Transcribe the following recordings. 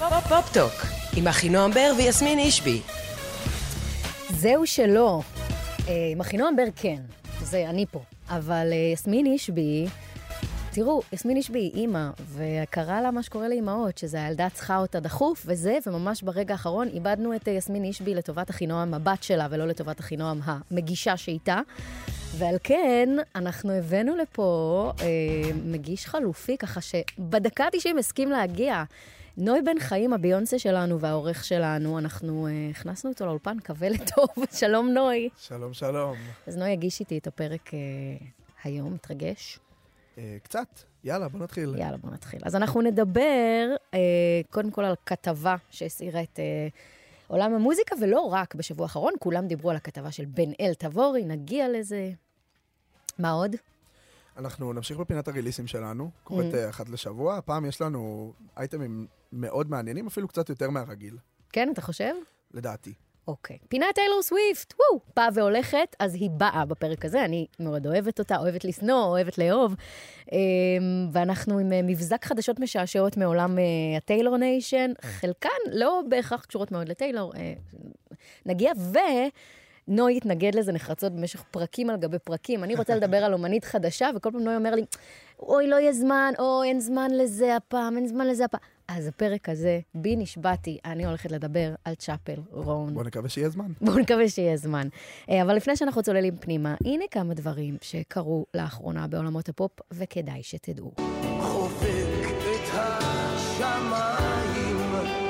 פופ-טוק עם אחינועם בר ויסמין אישבי. זהו שלא. עם אחינועם בר כן, זה אני פה. אבל יסמין אישבי, תראו, יסמין אישבי היא אימא, וקרה לה מה שקורה לאימהות, שזה הילדה צריכה אותה דחוף וזה, וממש ברגע האחרון איבדנו את יסמין אישבי לטובת אחינועם הבת שלה, ולא לטובת אחינועם המגישה שאיתה. ועל כן, אנחנו הבאנו לפה מגיש חלופי, ככה שבדקה 90 הסכים להגיע. נוי בן חיים, הביונסה שלנו והעורך שלנו, אנחנו הכנסנו אותו לאולפן קווה לטוב. שלום נוי. שלום, שלום. אז נוי הגיש איתי את הפרק היום, מתרגש? קצת. יאללה, בוא נתחיל. יאללה, בוא נתחיל. אז אנחנו נדבר קודם כל על כתבה שהסעירה את עולם המוזיקה, ולא רק בשבוע האחרון, כולם דיברו על הכתבה של בן אל תבורי, נגיע לזה. מה עוד? אנחנו נמשיך בפינת הריליסים שלנו, קוראת אחת לשבוע. הפעם יש לנו אייטמים מאוד מעניינים, אפילו קצת יותר מהרגיל. כן, אתה חושב? לדעתי. אוקיי. פינת טיילור סוויפט, וואו, באה והולכת, אז היא באה בפרק הזה, אני מאוד אוהבת אותה, אוהבת לסנוע, אוהבת לאהוב, ואנחנו עם מבזק חדשות משעשעות מעולם הטיילור ניישן, חלקן לא בהכרח קשורות מאוד לטיילור, נגיע נוי התנגד לזה נחרצות במשך פרקים על גבי פרקים. אני רוצה לדבר על אומנית חדשה, וכל פעם נוי אומר לי, אוי, לא יהיה זמן, אוי, אין זמן לזה הפעם, אין זמן לזה הפעם. אז הפרק הזה, בי נשבעתי, אני הולכת לדבר על צ'אפל רון. בוא נקווה שיהיה זמן. בוא נקווה שיהיה זמן. אבל לפני שאנחנו צוללים פנימה, הנה כמה דברים שקרו לאחרונה בעולמות הפופ, וכדאי שתדעו. חופק את השמיים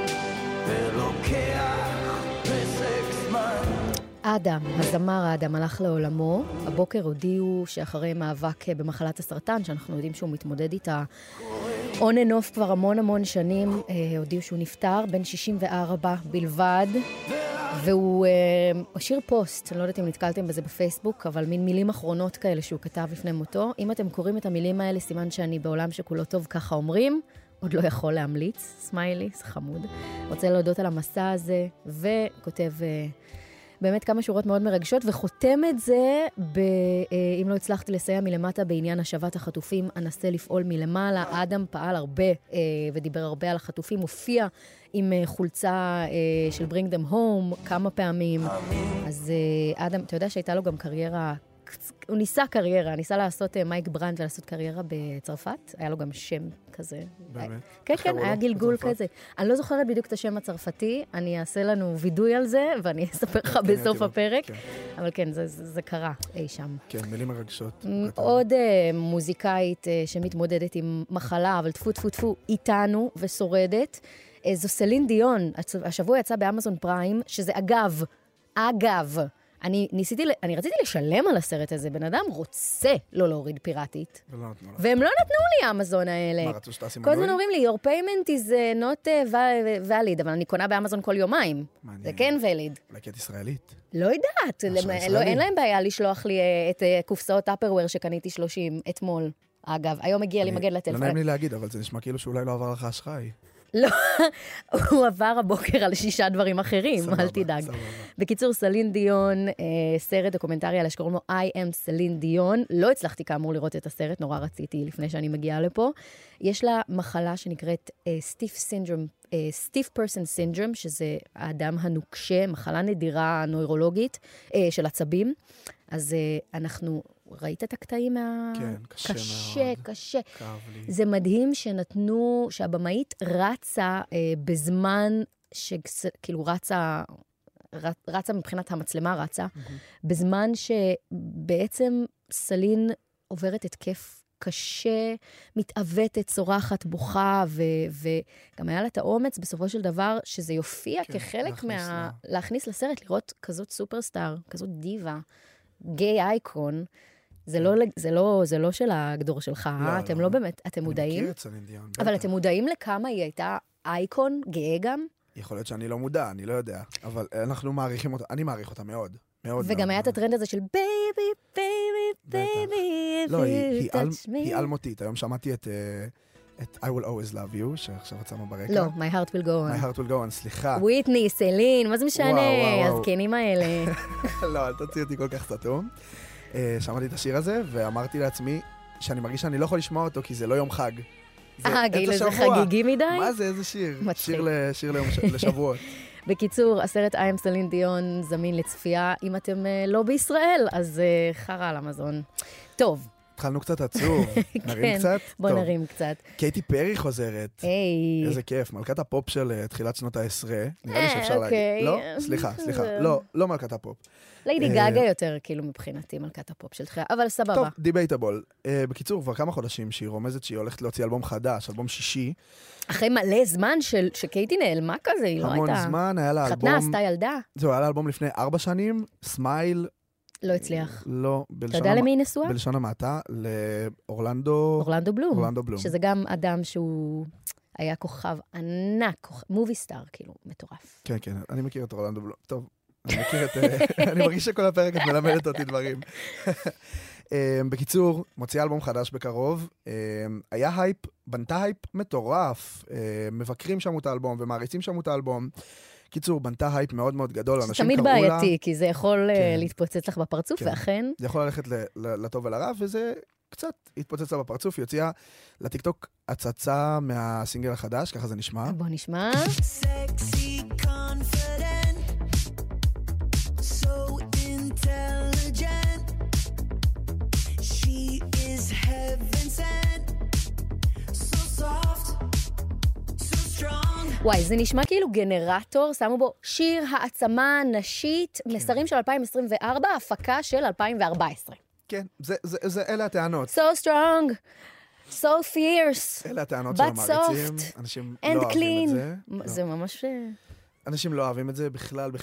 ולוקח פסק זמן. אדם, הזמר אדם, הלך לעולמו. הבוקר הודיעו שאחרי מאבק במחלת הסרטן, שאנחנו יודעים שהוא מתמודד איתה on and off כבר המון שנים, הודיעו שהוא נפטר, בן 64 בלבד, והוא השאיר פוסט, אני לא יודעת אם נתקלתם בזה בפייסבוק, אבל מין מילים אחרונות כאלה שהוא כתב לפני מותו. אם אתם קוראים את המילים האלה, סימן שאני בעולם שכולו טוב, ככה אומרים, עוד לא יכול להמליץ, סמיילי, זה חמוד. רוצה להודות על המסע הזה, וכותב באמת כמה שורות מאוד מרגשות, וחותם את זה, אם לא הצלחתי לסייע מלמטה בעניין השבת החטופים, אנסה לפעול מלמעלה. אדם פעל הרבה ודיבר הרבה על החטופים, הופיע עם חולצה של Bring Them Home כמה פעמים. אז אדם, אתה יודע שהייתה לו גם קריירה, הוא ניסה לעשות מייק ברנד ולעשות קריירה בצרפת, היה לו גם שם כזה. באמת? כן, היה גלגול כזה. אני לא זוכרת בדיוק את השם הצרפתי, אני אעשה לנו וידוי על זה, ואני אספר לך בסוף הפרק, אבל כן, זה קרה אי שם. כן, מילים מרגשות. עוד מוזיקאית שמתמודדת עם מחלה, אבל טפו, איתנו ושורדת, זו סלין דיון, השבוע יצא באמזון פריים, שזה אגב, אני רציתי לשלם על הסרט הזה, בן אדם רוצה לא להוריד פיראטית. והם לא נתנו לי האמזון האלה. מה, רצו שתעשי מנוי? כל הזמן אומרים לי, your payment is not valid, אבל אני קונה באמזון כל יומיים. זה כן valid. אולי כי את ישראלית. לא יודעת, אין להם בעיה לשלוח לי את קופסאות אפרוור שקניתי 30 אתמול. אגב, היום הגיע לי מגד לטלפון. לא נעים לי להגיד, אבל זה נשמע כאילו שאולי לא עבר לך אשראי. לא, הוא עבר הבוקר על 6 דברים אחרים, אל תדאג. בקיצור, סלין דיון, סרט דוקומנטרי על שקוראים לו I am סלין דיון, לא הצלחתי כאמור לראות את הסרט, נורא רציתי לפני שאני מגיעה לפה. יש לה מחלה שנקראת stiff person syndrome, שזה האדם הנוקשה, מחלה נדירה נוירולוגית של עצבים. אז אנחנו, ראית את הקטעים כן, קשה. זה מדהים שהבמאית רצה בזמן שכאילו רצה מבחינת המצלמה רצה, בזמן שבעצם סלין עוברת התקף קשה, מתאבטת, צורחת, בוכה, וגם היה לה את האומץ בסופו של דבר שזה יופיע כחלק להכניס לסרט, לראות כזאת סופרסטאר, כזאת דיבה, גיי אייקון. זה לא של הגדור שלך, אתם לא באמת, אתם מודעים? אני מכיר את סלין דיון. אבל אתם מודעים לכמה היא הייתה אייקון גאה גם? יכול להיות שאני לא מודע, אני לא יודע. אבל אנחנו מעריכים אותה, אני מעריך אותה מאוד. וגם היה את הטרנד הזה של בייבי, לא, היא אלמותית. היום שמעתי את I will always love you, שעכשיו עצמה ברקע. לא, my heart will go on. my heart will go on, סליחה. וויטני, סלין, מה זה משנה? הזקנים האלה. לא, אל תוציא אותי כל כך סתום. שמעתי את השיר הזה, ואמרתי לעצמי שאני מרגיש שאני לא יכול לשמוע אותו, כי זה לא יום חג. כאילו זה חגיגי מדי? מה זה, איזה שיר? מצחיק. שיר לשבועות. בקיצור, הסרט I am סלין דיון זמין לצפייה. אם אתם לא בישראל, אז חרה על המזון. טוב. התחלנו קצת עצוב. נרים קצת? בוא נרים קצת. קייטי פרי חוזרת. היי. איזה כיף. מלכת הפופ של תחילת שנות העשרה. נראה לי שאפשר להגיד. אוקיי. לא? סליחה. לא מלכת הפופ. ליידי גאגה יותר, כאילו, מבחינתי, מלכת הפופ של תחילה, אבל סבבה. טוב, דיבייטבול. בקיצור, כבר כמה חודשים שהיא רומזת שהיא הולכת להוציא אלבום חדש, אלבום שישי. אחרי מלא זמן שקייטי נעלמה כזה, היא לא הייתה... המון זמן, היה לה אלבום... חתנה, עשתה ילדה. זהו, היה לה אלבום לפני 4 שנים, סמייל. לא הצליח. לא, אתה יודע למי היא נשואה? בלשון המעטה, לאורלנדו... אורלנדו בלום. אורלנדו בלום. שזה גם אדם שהוא היה כוכב ענק, מובי סטאר, כאילו, מטורף. כן, כן, אני מכיר את אורלנדו בלום. טוב, אני מכיר את... אני מרגיש שכל הפרק את מלמדת אותי דברים. בקיצור, מוציאה אלבום חדש בקרוב. היה הייפ, בנתה הייפ מטורף. מבקרים שם את האלבום ומעריצים שם את האלבום. קיצור, בנתה הייפ מאוד מאוד גדול. תמיד בעייתי, כי זה יכול להתפוצץ לך בפרצוף, ואכן... זה יכול ללכת לטוב ולרע, וזה קצת התפוצץ לה בפרצוף. היא הוציאה לטיקטוק הצצה מהסינגל החדש, ככה זה נשמע. בוא נשמע. Sexy, confident, so intelligent. She is heaven sent, so soft, so strong. וואי, זה נשמע כאילו גנרטור, שמו בו שיר העצמה נשית, מסרים של 2024, הפקה של 2014. כן, אלה הטענות. So strong, so fierce, אלה הטענות של but המעריצים. soft, אנשים and לא אוהבים את clean. זה. זה ממש... אנשים לא אוהבים את זה בכלל.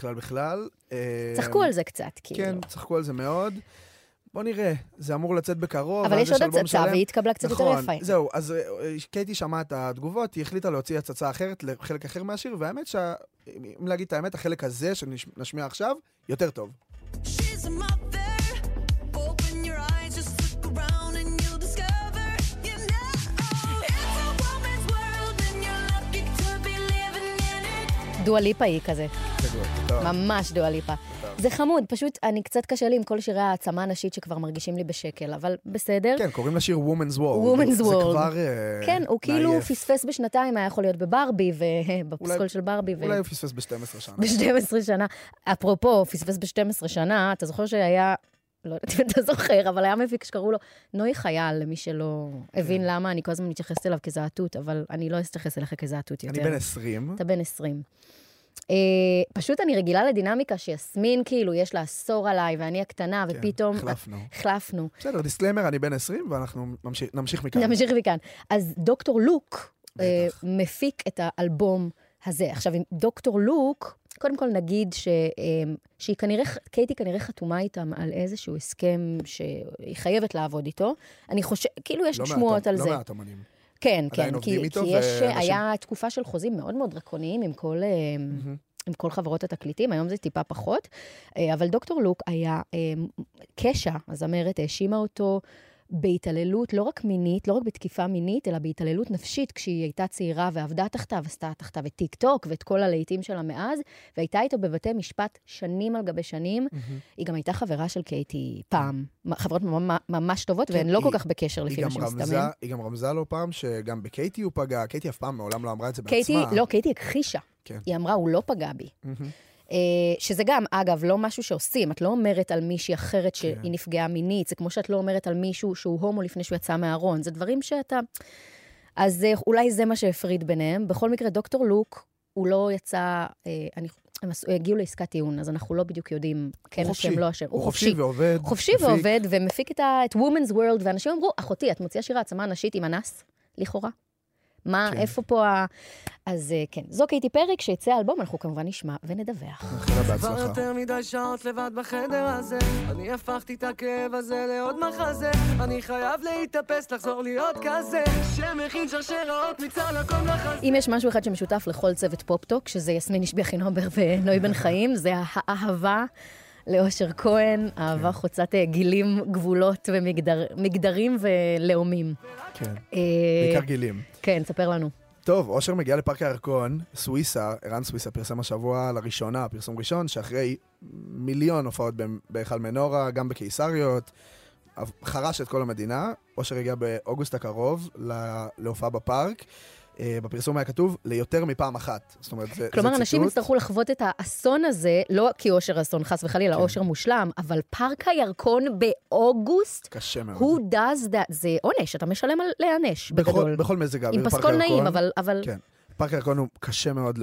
צחקו על זה קצת, כאילו. כן, צחקו על זה מאוד. בוא נראה, זה אמור לצאת בקרוב. אבל יש עוד הצצה, והיא התקבלה קצת יותר יפה. נכון, זהו, אז קייטי שמעה את התגובות, היא החליטה להוציא הצצה אחרת לחלק אחר מהשיר, והאמת אם להגיד את האמת, החלק הזה שנשמיע עכשיו, יותר טוב. She's a mother. Open your eyes, just look around and you'll discover, you know, it's a woman's world and you're lucky to be living in it. דואה ליפה היא כזה. ממש דואה ליפה. זה חמוד, פשוט אני קצת קשה לי עם כל שירי העצמה הנשית שכבר מרגישים לי בשקל, אבל בסדר. כן, קוראים לשיר Woman's World. Woman's זה World. כבר כן, הוא כאילו מעייף. פספס בשנתיים, היה יכול להיות בברבי, ובפסקול של ברבי. אולי הוא פספס ב-12 שנה. ב-12 שנה. אפרופו, פספס ב-12 שנה, אתה זוכר שהיה, לא יודעת אם אתה זוכר, אבל היה מפיק שקראו לו נוי חייל, למי שלא הבין למה, אני כל הזמן מתייחסת אליו כזעתות, אבל אני לא אתייחס אליך כזעתות יותר. אני בן 20. אתה בן 20. פשוט אני רגילה לדינמיקה שיסמין, כאילו, יש לה עשור עליי, ואני הקטנה, ופתאום... החלפנו. בסדר, דיסקליימר, אני בן 20, ואנחנו נמשיך מכאן. נמשיך מכאן. אז דוקטור לוק מפיק את האלבום הזה. עכשיו, עם דוקטור לוק, קודם כל נגיד שהיא כנראה, קייטי כנראה חתומה איתם על איזשהו הסכם שהיא חייבת לעבוד איתו. אני חושב, כאילו יש שמועות על זה. לא מעט אמנים. כן, כן, כי ואנשים... היה תקופה של חוזים מאוד מאוד דרקוניים עם כל חברות התקליטים, היום זה טיפה פחות, אבל דוקטור לוק היה קשה, הזמרת האשימה אותו בהתעללות, לא רק מינית, לא רק בתקיפה מינית, אלא בהתעללות נפשית, כשהיא הייתה צעירה ועבדה תחתיו, עשתה תחתיו את טיק טוק ואת כל הלהיטים שלה מאז, והייתה איתו בבתי משפט שנים על גבי שנים. היא גם הייתה חברה של קייטי פעם, חברות ממש טובות, והן לא כל כך בקשר לפי מה שמסתמן. היא גם רמזה לו פעם שגם בקייטי הוא פגע, קייטי אף פעם מעולם לא אמרה את זה בעצמה. לא, קייטי הכחישה. היא אמרה, הוא לא פגע בי. שזה גם, אגב, לא משהו שעושים. את לא אומרת על מישהי אחרת שהיא נפגעה מינית, זה כמו שאת לא אומרת על מישהו שהוא הומו לפני שהוא יצא מהארון. זה דברים שאתה... אז אולי זה מה שהפריד ביניהם. בכל מקרה, דוקטור לוק, הוא לא יצא... הם הגיעו לעסקת טיעון, אז אנחנו לא בדיוק יודעים כן השם, לא השם. הוא חופשי ועובד. חופשי ועובד, ומפיק את Woman's World, ואנשים אמרו, אחותי, את מוציאה שירה עצמה נשית עם אנס, לכאורה? מה, איפה פה אז כן, זו קייטי פרי, כשיצא האלבום, אנחנו כמובן נשמע ונדווח. נתחילה בהצלחה. כבר יותר מדי שעות לבד בחדר הזה, אני הפכתי את הכאב הזה לעוד מחזה, אני חייב להתאפס, לחזור להיות כזה, שמכין שרשראות מצל הכל לחזה. אם יש משהו אחד שמשותף לכל צוות פופ-טוק, שזה יסמין אישבי אחינובר ונוי בן חיים, זה האהבה לאושר כהן, אהבה חוצת גילים, גבולות ומגדרים ולאומים. כן, בעיקר גילים. כן, ספר לנו. טוב, אושר מגיע לפארק הירקון, סוויסה, ערן סוויסה פרסם השבוע לראשונה, פרסום ראשון, שאחרי מיליון הופעות בהיכל מנורה, גם בקיסריות, חרש את כל המדינה. אושר הגיע באוגוסט הקרוב להופעה בפארק. בפרסום היה כתוב ליותר מפעם אחת. זאת אומרת, זה כלומר, ציטוט. אנשים יצטרכו לחוות את האסון הזה, לא כי אושר אסון חס וחלילה, אושר מושלם, אבל פארק הירקון באוגוסט, קשה מאוד. who does that? זה עונש, אתה משלם על להיענש, בגדול. בכל מזג האוויר, עם פארק פסקול הירקון. נעים, אבל... כן. פארק הירקון הוא קשה מאוד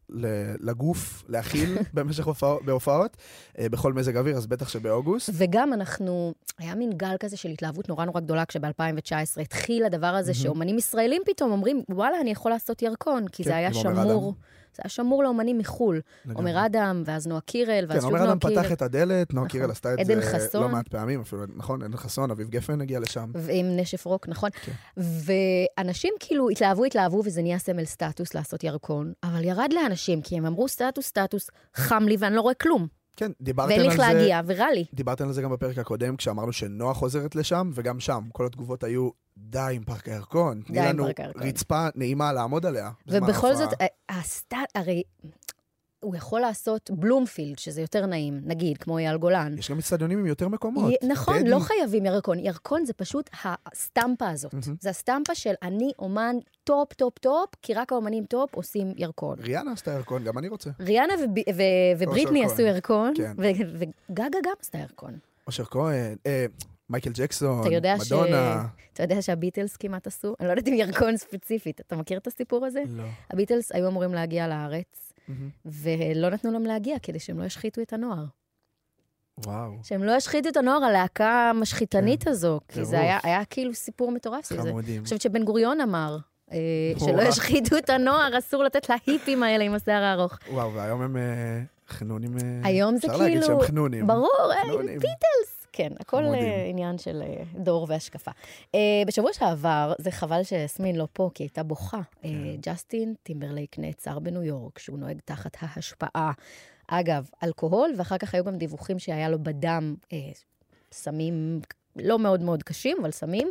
לגוף, להכיל במשך בהופעות, בכל מזג אוויר, אז בטח שבאוגוסט. וגם היה מין גל כזה של התלהבות נורא נורא גדולה, כשב-2019 התחיל הדבר הזה שאומנים ישראלים פתאום אומרים, וואלה, אני יכול לעשות ירקון, כי זה היה שמור. זה היה שמור לאומנים מחול. עומר אדם, ואז נועה קירל, ואז שוב נועה קירל. כן, עומר אדם פתח את הדלת, נועה קירל עשתה את עדן זה חסון. לא מעט פעמים, אפילו, נכון, עדן חסון, אביב גפן הגיע לשם. ועם נשף רוק, נכון. ואנשים כאילו התלהבו, וזה נהיה סמל סטטוס לעשות ירקון, אבל ירד לאנשים, כי הם אמרו סטטוס, חם לי ואני לא רואה כלום. כן, דיברתם ואין על לך זה. להגיע, ורע לי. דיברתם על זה גם בפרק הקודם, כשאמרנו שנועה חוזרת לשם, וגם שם, כל התגובות היו די עם פארק הירקון. תני לנו רצפה נעימה לעמוד עליה. ובכל זאת, הרי הוא יכול לעשות בלומפילד, שזה יותר נעים, נגיד, כמו אייל גולן. יש גם אצטדיונים עם יותר מקומות. נכון, לא חייבים ירקון. ירקון זה פשוט הסטמפה הזאת. זה הסטמפה של אני אומן טופ, טופ, טופ, כי רק האומנים טופ עושים ירקון. ריאנה עשתה ירקון, גם אני רוצה. ריאנה ובריטני עשו ירקון, כן. וגגה גם עשתה ירקון. אושר כהן, מייקל ג'קסון, אתה מדונה. אתה יודע שהביטלס כמעט עשו? אני לא יודעת אם ירקון ספציפית. אתה מכיר את הסיפור הזה? לא. הביטלס היו אמורים להגיע לארץ, ולא נתנו להם להגיע כדי שהם לא ישחיתו את הנוער. וואו. שהם לא ישחיתו את הנוער, הלהקה המשחיתנית הזו, כי זה היה כאילו סיפור מטורף. חמודים. אני חושבת שבן גוריון אמר, שלא ישחיתו את הנוער, אסור לתת להיפים האלה עם השיער הארוך. וואו, והיום הם חנונים. היום זה כאילו... אפשר להגיד שהם חנונים. ברור, ביטלס. כן, הכל עניין של דור והשקפה. בשבוע שעבר, זה חבל שיסמין לא פה, כי הייתה בוכה. ג'סטין טימברלייק נעצר בניו יורק, שהוא נוהג תחת ההשפעה. אגב, אלכוהול, ואחר כך היו גם דיווחים שהיה לו בדם סמים לא מאוד מאוד קשים, אבל סמים.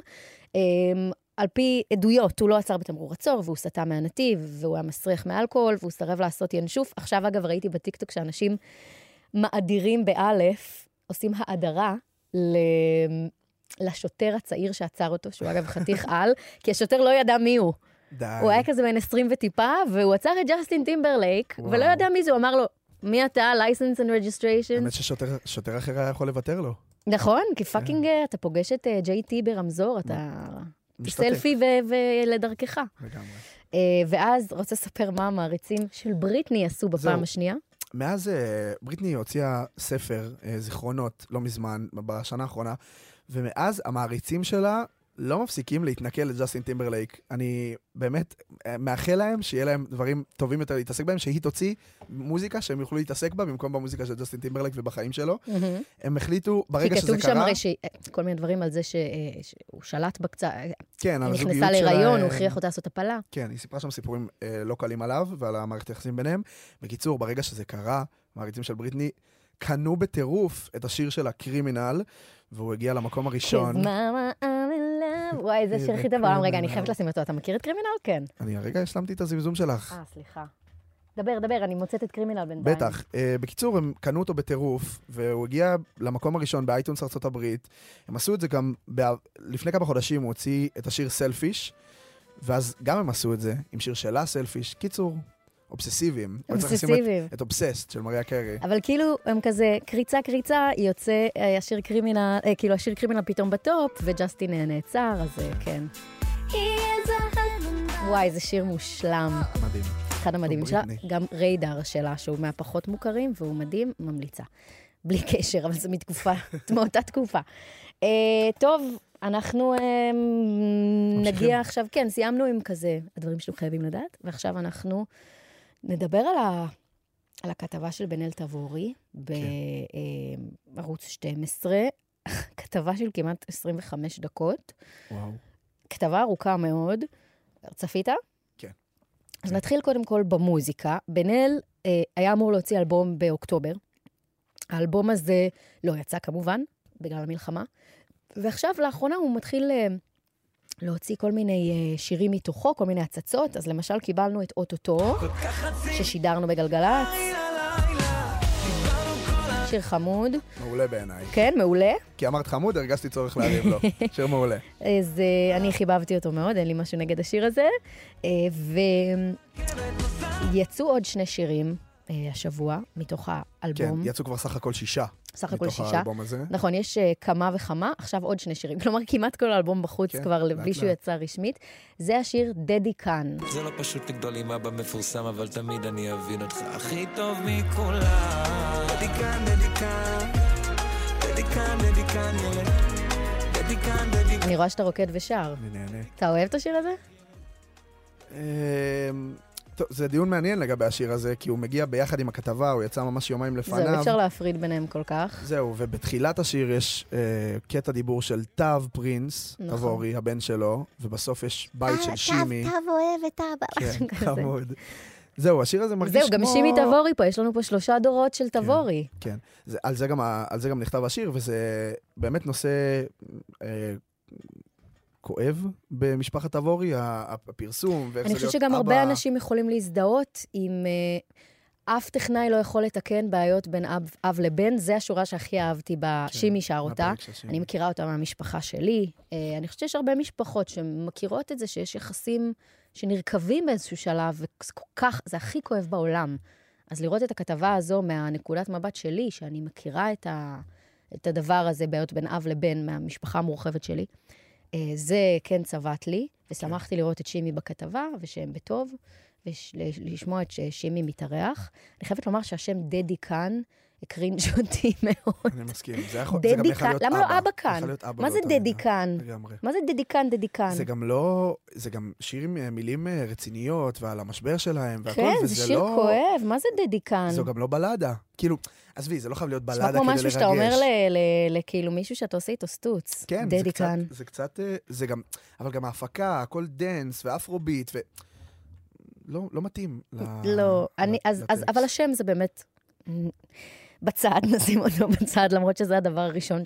על פי עדויות, הוא לא עצר בתמרור עצור, והוא סטה מהנתיב, והוא היה מסריח מאלכוהול, והוא סרב לעשות ינשוף. עכשיו, אגב, ראיתי בטיקטוק שאנשים מאדירים באלף, עושים האדרה לשוטר הצעיר שעצר אותו, שהוא אגב חתיך על, כי השוטר לא ידע מי הוא. די. הוא היה כזה בין 20 וטיפה, והוא עצר את ג'סטין טימברלייק, ולא ידע מי זה, הוא אמר לו, מי אתה? license and registration. האמת ששוטר אחר היה יכול לוותר לו. נכון, כי פאקינג אתה פוגש את JT ברמזור, אתה סלפי ולדרכך. לגמרי. ואז רוצה לספר מה המעריצים של בריטני עשו בפעם השנייה. מאז בריטני הוציאה ספר, זיכרונות, לא מזמן, בשנה האחרונה, ומאז המעריצים שלה לא מפסיקים להתנכל לג'סטין טימברלייק. אני באמת מאחל להם שיהיה להם דברים טובים יותר להתעסק בהם, שהיא תוציא מוזיקה שהם יוכלו להתעסק בה, במקום במוזיקה של ג'סטין טימברלייק ובחיים שלו. הם החליטו, ברגע שזה קרה... כי כתוב שם הרי כל מיני דברים על זה שהוא שלט בקצת, כן, היא נכנסה להיריון, הוא הכריח אותה לעשות הפלה. כן, היא סיפרה שם סיפורים לא קלים עליו, ועל המערכת היחסים ביניהם. בקיצור, ברגע שזה קרה, מעריצים של בריטני קנו בטירוף את השיר של הקרימינל, והוא הגיע למקום הראשון. וואי, זה שיר הכי טוב בעולם. רגע, אני חייבת לשים אותו. אתה מכיר את קרימינל? כן. אני הרגע השלמתי את הזמזום שלך. סליחה. דבר, אני מוצאת את קרימינל בינתיים. בטח. בקיצור, הם קנו אותו בטירוף, והוא הגיע למקום הראשון באייטונס ארצות הברית. הם עשו את זה גם, לפני כמה חודשים הוא הוציא את השיר סלפיש, ואז גם הם עשו את זה עם שיר שלה סלפיש. קיצור, אובססיביים. אובססיביים. את אובססט של מריה קרי. אבל כאילו, הם כזה, קריצה, יוצא השיר קרימינל, כאילו השיר קרימינל פתאום בטופ, וג'סטין נעצר, אז כן. וואי, זה שיר מושלם. מדהים. אחד המדהימים שלה, גם ריידר שלה, שהוא מהפחות מוכרים, והוא מדהים, ממליצה. בלי קשר, אבל זה מאותה תקופה. טוב, אנחנו נגיע עכשיו, כן, סיימנו עם כזה, הדברים שאתם חייבים לדעת, ועכשיו אנחנו נדבר על הכתבה של בן אל תבורי, בערוץ 12, כתבה של כמעט 25 דקות. וואו. כתבה ארוכה מאוד. צפית? כן. אז נתחיל קודם כל במוזיקה. בן אל היה אמור להוציא אלבום באוקטובר. האלבום הזה לא יצא כמובן, בגלל המלחמה. ועכשיו, לאחרונה, הוא מתחיל להוציא כל מיני שירים מתוכו, כל מיני הצצות. אז למשל קיבלנו את אוטוטו, ששידרנו בגלגלץ. שיר חמוד. מעולה בעיניי. כן, מעולה. כי אמרת חמוד, הרגשתי צורך להרים לו. שיר מעולה. אז אני חיבבתי אותו מאוד, אין לי משהו נגד השיר הזה. ויצאו עוד 2 שירים השבוע, מתוך כן, האלבום. יצאו כבר סך הכל 6. סך הכל 6. מתוך האלבום הזה. נכון, יש כמה וכמה, עכשיו עוד 2 שירים. כלומר, כמעט כל האלבום בחוץ כן, כבר, לאט בלי שהוא לאט. יצא רשמית. זה השיר דדי כאן. זה לא פשוט לגדול עם אבא מפורסם, אבל תמיד אני אבין אותך הכי טוב מכולם. דדי כאן, דדי כאן, דדי כאן, דדי כאן, ילד. דדי כאן, דדי כאן. אני רואה שאתה רוקד ושר. אני נהנה. אתה אוהב את השיר הזה? טוב, זה דיון מעניין לגבי השיר הזה, כי הוא מגיע ביחד עם הכתבה, הוא יצא ממש יומיים לפניו. זהו, אפשר להפריד ביניהם כל כך. זהו, ובתחילת השיר יש קטע דיבור של תו פרינס, נכון. תבורי, הבן שלו, ובסוף יש בית של שימי. תו אוהב את אבא, כן, משהו כזה. חמוד. זהו, השיר הזה מרגיש זהו, כמו... גם שימי תבורי פה, יש לנו פה 3 דורות של תבורי. כן, על זה גם נכתב השיר, וזה באמת נושא כואב במשפחת תבורי, הפרסום, ואיך אני זה חושבת להיות שגם הרבה אבא. אנשים יכולים להזדהות עם אף טכנאי לא יכול לתקן בעיות בין אב לבן. זה השורה שהכי אהבתי בשימי שר אותה. מהפרק של שימי. אני מכירה אותה מהמשפחה שלי. אני חושבת שיש הרבה משפחות שמכירות את זה, שיש יחסים שנרכבים באיזשהו שלב, וזה כל כך, זה הכי כואב בעולם. אז לראות את הכתבה הזו מהנקודת מבט שלי, שאני מכירה את הדבר הזה, בעיות בין אב לבן מהמשפחה המורחבת שלי, זה כן צבט לי, ושמחתי לראות את שימי בכתבה, ושהם בטוב, ולשמוע את שימי מתארח. אני חייבת לומר שהשם דדי כאן, הקרינג' אותי מאוד. אני מסכים, זה גם יכול להיות אבא. למה לא אבא כאן? מה זה דדי כאן? לגמרי. מה זה דדי כאן, דדי כאן? זה גם לא, זה גם שיר עם מילים רציניות, ועל המשבר שלהם, והכל, כן, וזה זה שיר לא... כואב, מה זה דדי כאן? זו גם לא בלדה. כאילו, עזבי, זה לא חייב להיות בלדה נשמע כדי כמו לרגש. משהו שאתה אומר לכאילו מישהו שאתה עושה איתו סטוץ. כן, דדי כאן. זה קצת, זה גם, אבל גם ההפקה, הכל דנס ואפרוביט, לא מתאים. לא, אבל השם זה באמת, בצד, נשים אותו בצד, למרות שזה הדבר הראשון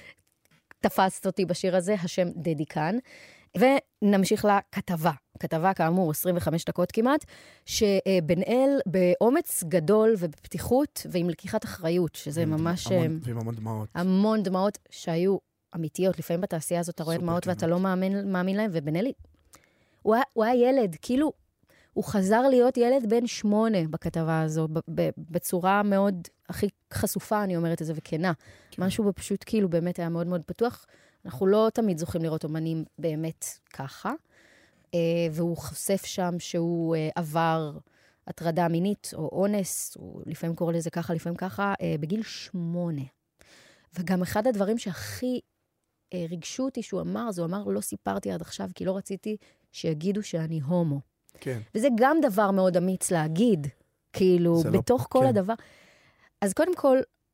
שתפסת אותי בשיר הזה, השם דדי כאן. ונמשיך לכתבה. כתבה כאמור 25 דקות כמעט, שבן אל באומץ גדול ובפתיחות ועם לקיחת אחריות, שזה ממש... ועם המון דמעות. המון דמעות שהיו אמיתיות. לפעמים בתעשייה הזאת אתה רואה דמעות ואתה לא מאמין להם, ובן אלי, הוא היה ילד, כאילו, הוא חזר להיות ילד בן 8 בכתבה הזו, בצורה מאוד, הכי חשופה, אני אומרת את זה, וכנה. משהו פשוט כאילו באמת היה מאוד מאוד פתוח. אנחנו לא תמיד זוכים לראות אומנים באמת ככה. והוא חושף שם שהוא עבר הטרדה מינית או אונס, הוא לפעמים קורא לזה ככה, לפעמים ככה, בגיל 8. וגם אחד הדברים שהכי ריגשו אותי שהוא אמר, זה הוא אמר, לא סיפרתי עד עכשיו, כי לא רציתי שיגידו שאני הומו. כן. וזה גם דבר מאוד אמיץ להגיד, כאילו, בתוך כל הדבר. אז קודם כל,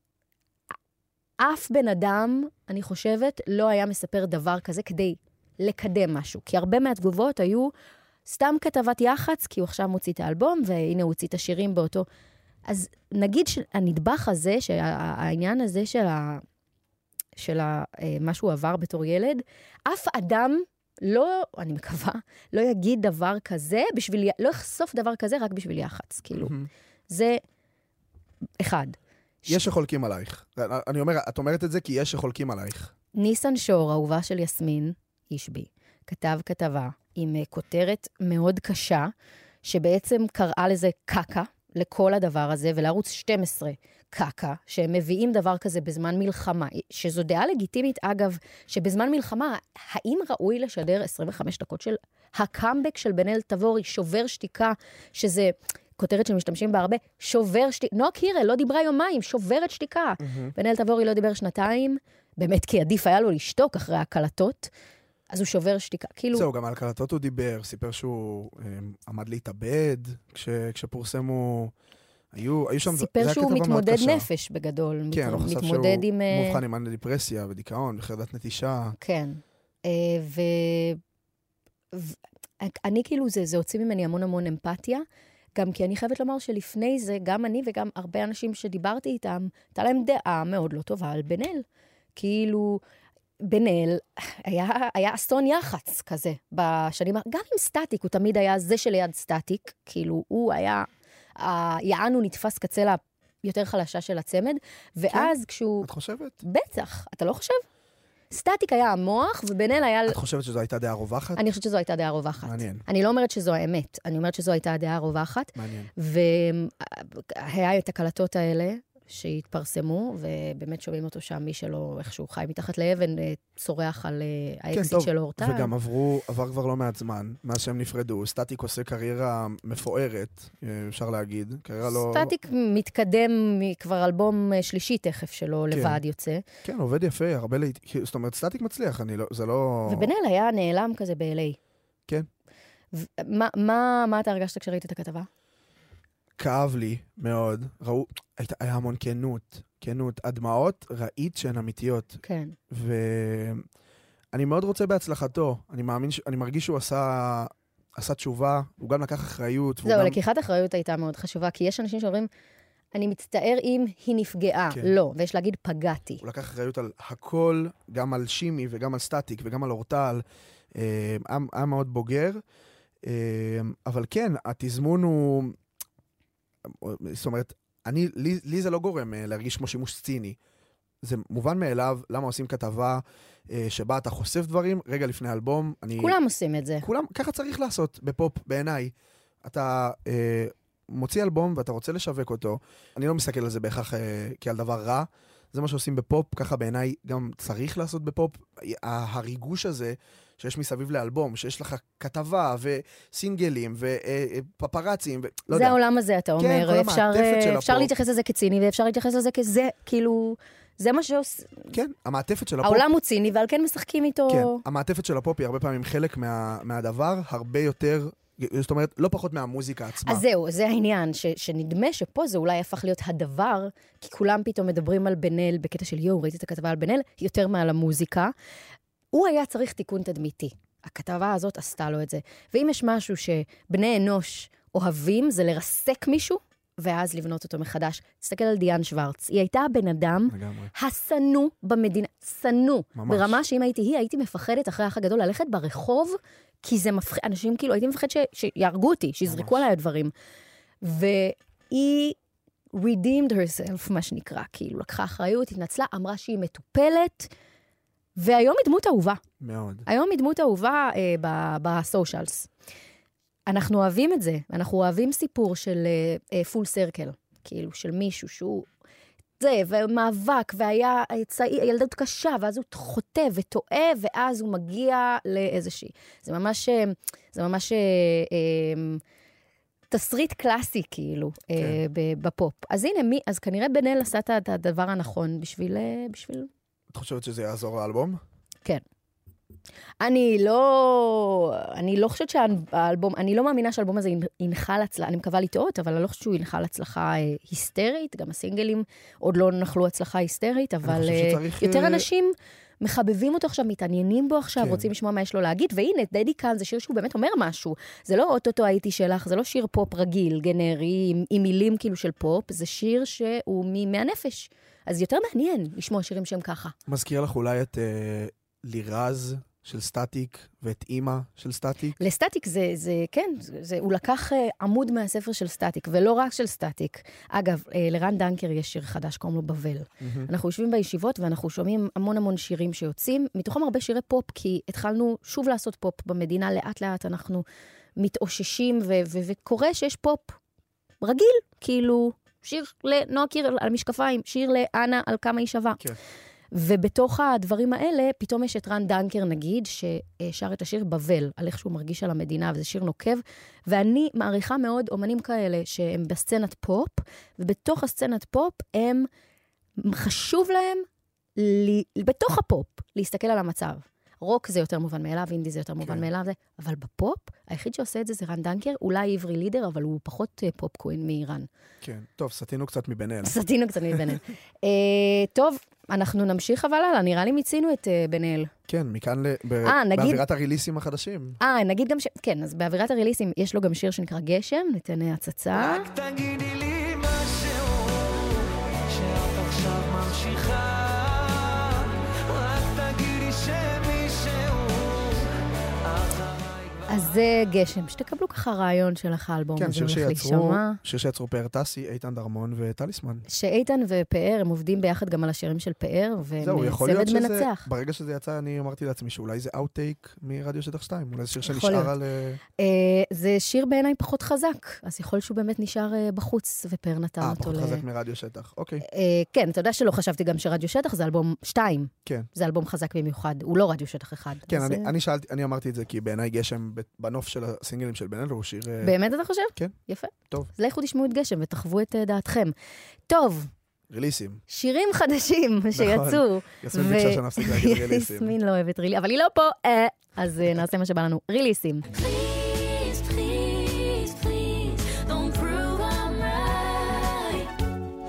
אף בן אדם, אני חושבת, לא היה מספר דבר כזה כדי לקדם משהו. כי הרבה מהתגובות היו סתם כתבת יח"צ, כי הוא עכשיו מוציא את האלבום, והנה הוא הוציא את השירים באותו. אז נגיד שהנדבך הזה, שהעניין הזה של מה שהוא עבר בתור ילד, אף אדם לא, אני מקווה, לא יגיד דבר כזה, לא יחשוף דבר כזה רק בשביל יח"צ. כאילו, זה אחד. יש שחולקים עלייך. אני אומר, את אומרת את זה כי יש שחולקים עלייך. ניסן שור, אהובה של יסמין אישבי, כתב כתבה עם כותרת מאוד קשה, שבעצם קראה לזה קקה, לכל הדבר הזה, ולערוץ 12 קקה, שהם מביאים דבר כזה בזמן מלחמה, שזו דעה לגיטימית, אגב, שבזמן מלחמה, האם ראוי לשדר 25 דקות של הקאמבק של בן אל תבורי, שובר שתיקה, שזה כותרת שמשתמשים בה הרבה, שובר שתיקה, נועה קירל לא דיברה יומיים, שוברת שתיקה. בן אל תבורי לא דיבר 2, באמת כי עדיף היה לו לשתוק אחרי הקלטות, אז הוא שובר שתיקה. כאילו... זהו, גם על הקלטות הוא דיבר, סיפר שהוא עמד להתאבד, כשפורסמו... היו שם... סיפר שהוא מתמודד נפש בגדול. כן, הוא חשב שהוא עם... מובחן עם דיפרסיה ודיכאון וחרדת נטישה. כן. אני כאילו, זה הוציא ממני המון אמפתיה, גם כי אני חייבת לומר שלפני זה, גם אני וגם הרבה אנשים שדיברתי איתם, הייתה להם דעה מאוד לא טובה על בן אל. כאילו, בן אל היה אסון יח"צ כזה בשנים, גם עם סטטיק, הוא תמיד היה זה שליד סטטיק, כאילו הוא היה, יענו נתפס קצה יותר חלשה של הצמד, ואז כשהוא... את חושבת? בטח, אתה לא חושב? סטטיק היה המוח, ובן אל היה... את חושבת שזו הייתה דעה רווחת? אני חושבת שזו הייתה דעה רווחת. מעניין. אני לא אומרת שזו האמת, אני אומרת שזו הייתה הדעה הרווחת. מעניין. והיה את הקלטות האלה שהתפרסמו, ובאמת שומעים אותו שם, מי שלא איכשהו חי מתחת לאבן, צורח על האקסיט של אורטל. וגם עבר כבר לא מעט זמן, מאז שהם נפרדו. סטטיק עושה קריירה מפוארת, אפשר להגיד. קריירה לא... סטטיק מתקדם כבר אלבום שלישי תכף שלו, לבד יוצא. כן, עובד יפה, הרבה זאת אומרת, סטטיק מצליח, זה לא... ובן אל היה נעלם כזה ב-LA. כן. מה אתה הרגשת כשראית את הכתבה? כאב לי מאוד, היה המון כנות, הדמעות ראית שהן אמיתיות. כן. ואני מאוד רוצה בהצלחתו, אני מרגיש שהוא עשה תשובה, הוא גם לקח אחריות. זהו, לקיחת אחריות הייתה מאוד חשובה, כי יש אנשים שאומרים, אני מצטער אם היא נפגעה, לא, ויש להגיד פגעתי. הוא לקח אחריות על הכל, גם על שימי וגם על סטטיק וגם על אורטל, היה מאוד בוגר, אבל כן, התזמון הוא... זאת אומרת, לי זה לא גורם להרגיש כמו שימוש ציני. זה מובן מאליו, למה עושים כתבה שבה אתה חושף דברים רגע לפני אלבום. כולם עושים את זה. ככה צריך לעשות בפופ, בעיניי. אתה מוציא אלבום ואתה רוצה לשווק אותו. אני לא מסתכל על זה בהכרח כעל דבר רע. זה מה שעושים בפופ, ככה בעיניי גם צריך לעשות בפופ. הריגוש הזה שיש מסביב לאלבום, שיש לך כתבה וסינגלים ופפרצים, לא יודע. זה העולם הזה, אתה אומר. כן, כל המעטפת של הפופ. אפשר להתייחס לזה כציני, ואפשר להתייחס לזה כזה, כאילו, זה מה שעושה... כן, המעטפת של הפופ... העולם הוא ציני, ועל כן משחקים איתו... כן, המעטפת של הפופ היא הרבה פעמים חלק מהדבר, הרבה יותר... זאת אומרת, לא פחות מהמוזיקה עצמה. אז זהו, זה העניין, שנדמה שפה זה אולי הפך להיות הדבר, כי כולם פתאום מדברים על בן אל, בקטע של יו, ראיתי את הכתבה על בן אל, יותר מעל המוזיקה. הוא היה צריך תיקון תדמיתי. הכתבה הזאת עשתה לו את זה. ואם יש משהו שבני אנוש אוהבים, זה לרסק מישהו, ואז לבנות אותו מחדש. תסתכל על דיאן שוורץ. היא הייתה הבן אדם הסנו במדינה, סנו. ברמה שאם הייתי מפחדת אחרי האח הגדול ללכת ברחוב, כי זה מפחיד, אנשים כאילו, הייתי מפחד שירגו אותי, שיזרקו עליי הדברים. והיא redeemed herself, מה שנקרא, כאילו, לקחה אחריות, התנצלה, אמרה שהיא מטופלת, והיום היא דמות אהובה. מאוד. היום היא דמות אהובה בסושיאלס. אנחנו אוהבים את זה, אנחנו אוהבים סיפור של פול סרקל, כאילו, של מישהו שהוא... זה, ומאבק, והיה ילדות קשה, ואז הוא חוטא וטועה, ואז הוא מגיע לאיזושהי. זה ממש תסריט קלאסי, כאילו, בפופ. אז הנה, אז כנראה בן אל עשה את הדבר הנכון בשביל... את חושבת שזה יעזור לאלבום? כן. אני לא חושבת שהאלבום, אני לא מאמינה שהאלבום הזה ינחל הצלחה, אני מקווה לטעות, אבל אני לא חושבת שהוא ינחל הצלחה היסטרית, גם הסינגלים עוד לא נחלו הצלחה היסטרית, אבל יותר אנשים מחבבים אותו עכשיו, מתעניינים בו עכשיו, רוצים לשמוע מה יש לו להגיד, והנה, דדי כאן זה שיר שהוא באמת אומר משהו, זה לא אוטוטו הייתי שלך, זה לא שיר פופ רגיל, גנרי, עם מילים כאילו של פופ, זה שיר שהוא מהנפש, אז יותר מעניין לשמוע שירים שהם ככה. מזכיר לך אולי את לירז של סטטיק ואת אימא של סטטיק? לסטטיק כן, הוא לקח עמוד מהספר של סטטיק, ולא רק של סטטיק. אגב, לרן דנקר יש שיר חדש, קוראים לו בבל. אנחנו יושבים בישיבות ואנחנו שומעים המון שירים שיוצאים, מתוכם הרבה שירי פופ, כי התחלנו שוב לעשות פופ במדינה, לאט לאט אנחנו מתאוששים, וקורה שיש פופ רגיל, כאילו שיר לנועה קירל על משקפיים, שיר לאנה על כמה היא שווה. כן. ובתוך הדברים האלה, פתאום יש את רן דנקר, נגיד, ששר את השיר בבל, על איך שהוא מרגיש על המדינה, וזה שיר נוקב, ואני מעריכה מאוד אומנים כאלה שהם בסצנת פופ, ובתוך הסצנת פופ הם, חשוב להם, בתוך הפופ, להסתכל על המצב. רוק זה יותר מובן מאליו, אינדי זה יותר מובן מאליו, אבל בפופ, היחיד שעושה את זה זה רן דנקר, אולי עברי לידר, אבל הוא פחות פופ קווין מאיראן. כן, טוב, סתינו קצת מבן אל. טוב, אנחנו נמשיך אבל הלאה, נראה לי מיצינו את בן אל. כן, מכאן באווירת הריליסים החדשים. נגיד גם כן, אז באווירת הריליסים יש לו גם שיר שנקרא גשם, ניתן הצצה. רק תגידי לי משהו, שאת עכשיו ממשיכה. רק תגידי שמישהו אחריי כבר אז זה גשם, שתקבלו ככה רעיון שלך האלבום כן, הזה שיר הולך שיצרו, להישמע. שיר שיצרו פאר טסי, איתן דרמון וטליסמן. שאיתן ופאר, הם עובדים ביחד גם על השירים של פאר, זהו, והם יכול להיות צוות שזה, מנצח. ברגע שזה יצא, אני אמרתי לעצמי שאולי זה אאוטטייק מרדיו שטח 2, אולי זה שיר יכול שנשאר להיות. על... זה שיר בעיניי פחות חזק, אז יכול שהוא באמת נשאר בחוץ, ופאר נתן אותו פחות חזק מרדיו שטח, אוקיי. כן, אתה יודע שלא חשבתי גם שרדיו שטח זה אלבום 2. כן. זה אלבום חזק במיוחד, הוא לא רדיו שטח 1. כן, אני אמרתי את זה כי בעיניי גשם בנוף של הסינגלים של בן אלו הוא שיר... באמת אתה חושב? כן. יפה. טוב. אז לכו תשמעו את גשם ותחוו את דעתכם. טוב, ריליסים. שירים חדשים שיצאו. יסמין ביקשה שנפסיק להגיד ריליסים. יסמין לא אוהבת ריליסים, אבל היא לא פה, אז נעשה מה שבא לנו. ריליסים. Please, please, please, don't prove I'm right.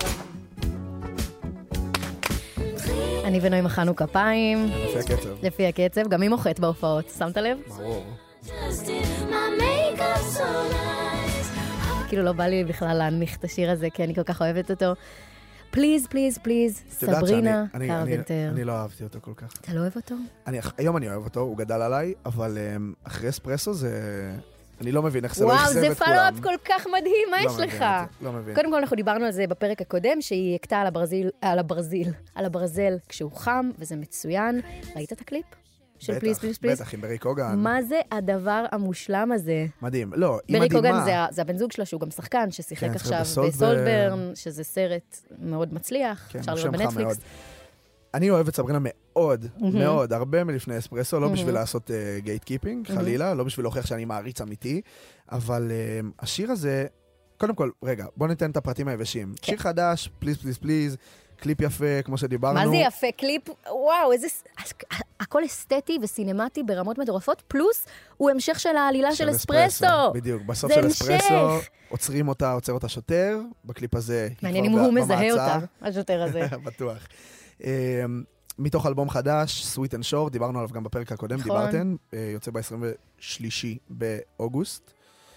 אני ונוי מחאנו כפיים, לפי הקצב. לפי הקצב, גם היא מוחאת בהופעות, שמת לב? ברור. Just did my makeup so nice. כאילו לא בא לי בכלל להנמיך את השיר הזה, כי אני כל כך אוהבת אותו. פליז, פליז, פליז, את יודעת סברינה שאני- קרפנטר. אני לא אהבתי אותו כל כך. אתה לא אוהב אותו? היום אני אוהב אותו, הוא גדל עליי, אבל אחרי אספרסו זה... אני לא מבין איך זה לא וואו, יחזב זה את כולם. פלו-אפ כל כך מדהים, מה לא יש מבין לך? את זה, לא מבין. קודם כל אנחנו דיברנו על זה בפרק הקודם, שהיא הכתה על הברזיל כשהוא חם, וזה מצוין. ראית את הקליפ? של בטח, פליז, פליז, פליז? בטח, עם ברי קוגן. מה זה הדבר המושלם הזה? מדהים. לא, היא ברי קוגן מדהימה. זה הבן זוג שלה, שהוא גם שחקן, ששיחק כן, עכשיו בסולברן. בסולברן, שזה סרט מאוד מצליח, כן, אפשר הוא לראות שם חם מאוד. בנטפליקס. אני אוהב את סברינה מאוד, מאוד, הרבה מלפני אספרסו, לא בשביל לעשות גייט קיפינג, חלילה, לא בשביל להוכיח שאני מעריץ אמיתי, אבל השיר הזה, קודם כל, רגע, בוא ניתן את הפרטים היבשים. שיר חדש, פליז, פליז, פליז, קליפ יפה, כמו שדיברנו. מה זה יפה? קליפ, וואו, איזה... הכל אסתטי וסינמטי ברמות מטורפות, פלוס הוא המשך של העלילה של אספרסו. בדיוק, בסוף זה של המשך. אספרסו, עוצר אותה שוטר, בקליפ הזה היא מעניין אם כבר הוא מזהה במעצר. אותה, השוטר הזה. בטוח. מתוך אלבום חדש, Sweet and Short, דיברנו עליו גם בפרק הקודם, נכון. דיברתם, יוצא ב-23 באוגוסט.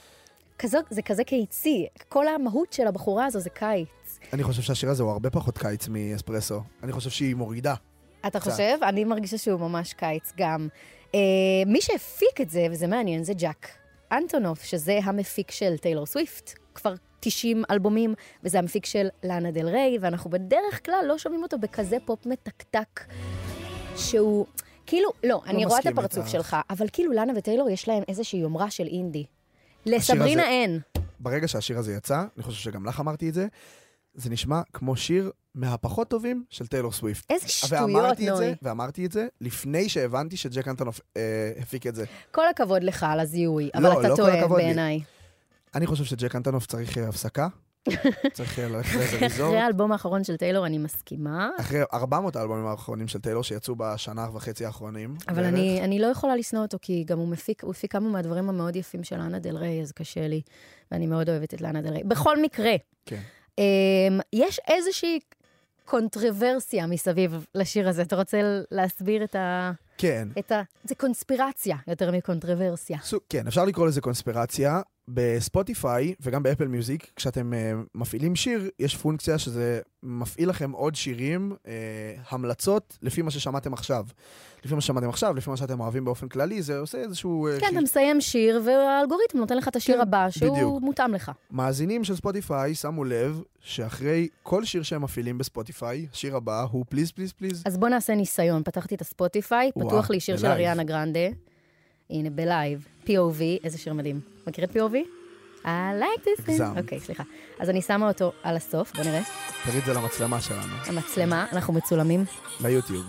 זה כזה קיצי, כל המהות של הבחורה הזו זה קיץ. אני חושב שהשיר הזה הוא הרבה פחות קיץ מאספרסו. אני חושב שהיא מורידה. אתה קצת. חושב? אני מרגישה שהוא ממש קיץ גם. מי שהפיק את זה, וזה מעניין, זה ג'ק אנטונוף, שזה המפיק של טיילור סוויפט, כבר 90 אלבומים, וזה המפיק של לאנה דל ריי, ואנחנו בדרך כלל לא שומעים אותו בכזה פופ מתקתק, שהוא, כאילו, לא, אני רואה את מסכים הפרצוף איתך. שלך, אבל כאילו לאנה וטיילור יש להם איזושהי יומרה של אינדי. השיר לסברינה הזה- אין. ברגע שהשיר הזה יצא, אני חושב שגם לך אמרתי את זה, זה נשמע כמו שיר מהפחות טובים של טיילור סוויפט. איזה שטויות, נוי. ואמרתי את זה לפני שהבנתי שג'ק אנטונוף הפיק את זה. כל הכבוד לך על הזיהוי, אבל לא, אתה לא כל טועה הכבוד לי. בעיניי. אני חושב שג'ק אנטונוף צריך הפסקה. צריך ללכת לאיזה ריזורט. אחרי האלבום האחרון של טיילור אני מסכימה, אחרי 400 האלבומים האחרונים של טיילור שיצאו בשנה וחצי האחרונים. אבל בערך. אני לא יכולה לשנוא אותו, כי גם הוא הפיק כמה מהדברים המאוד יפים של לאנה דל ריי, אז קשה לי, ואני מאוד אוהבת את לאנה דל ריי. בכל מקרה, כן. יש איזושהי קונטרוורסיה מסביב לשיר הזה. אתה רוצה להסביר כן. זה קונספירציה יותר מקונטרוורסיה. כן, אפשר לקרוא לזה קונספירציה. בספוטיפיי וגם באפל מיוזיק, כשאתם מפעילים שיר, יש פונקציה שזה מפעיל לכם עוד שירים, המלצות, לפי מה ששמעתם עכשיו. לפי מה ששמעתם עכשיו, לפי מה שאתם אוהבים באופן כללי, זה עושה איזשהו... כן, אתה מסיים שיר, והאלגוריתם נותן לך את השיר כן, הבא, שהוא בדיוק. מותאם לך. מאזינים של ספוטיפיי שמו לב שאחרי כל שיר שהם מפעילים בספוטיפיי, השיר הבא הוא פליז, פליז, פליז. אז בוא נעשה ניסיון. פתחתי את הספוטיפיי, וואו, פתוח לי שיר של בלייב. אריאנה גרנדה. הנה, בלייב. POV, איזה שיר מדהים. מכיר את POV? I like this thing. הגזמת. אוקיי, סליחה. אז אני שמה אותו על הסוף, בוא נראה. תראי את זה למצלמה שלנו, המצלמה, אנחנו מצולמים. ליוטיוב.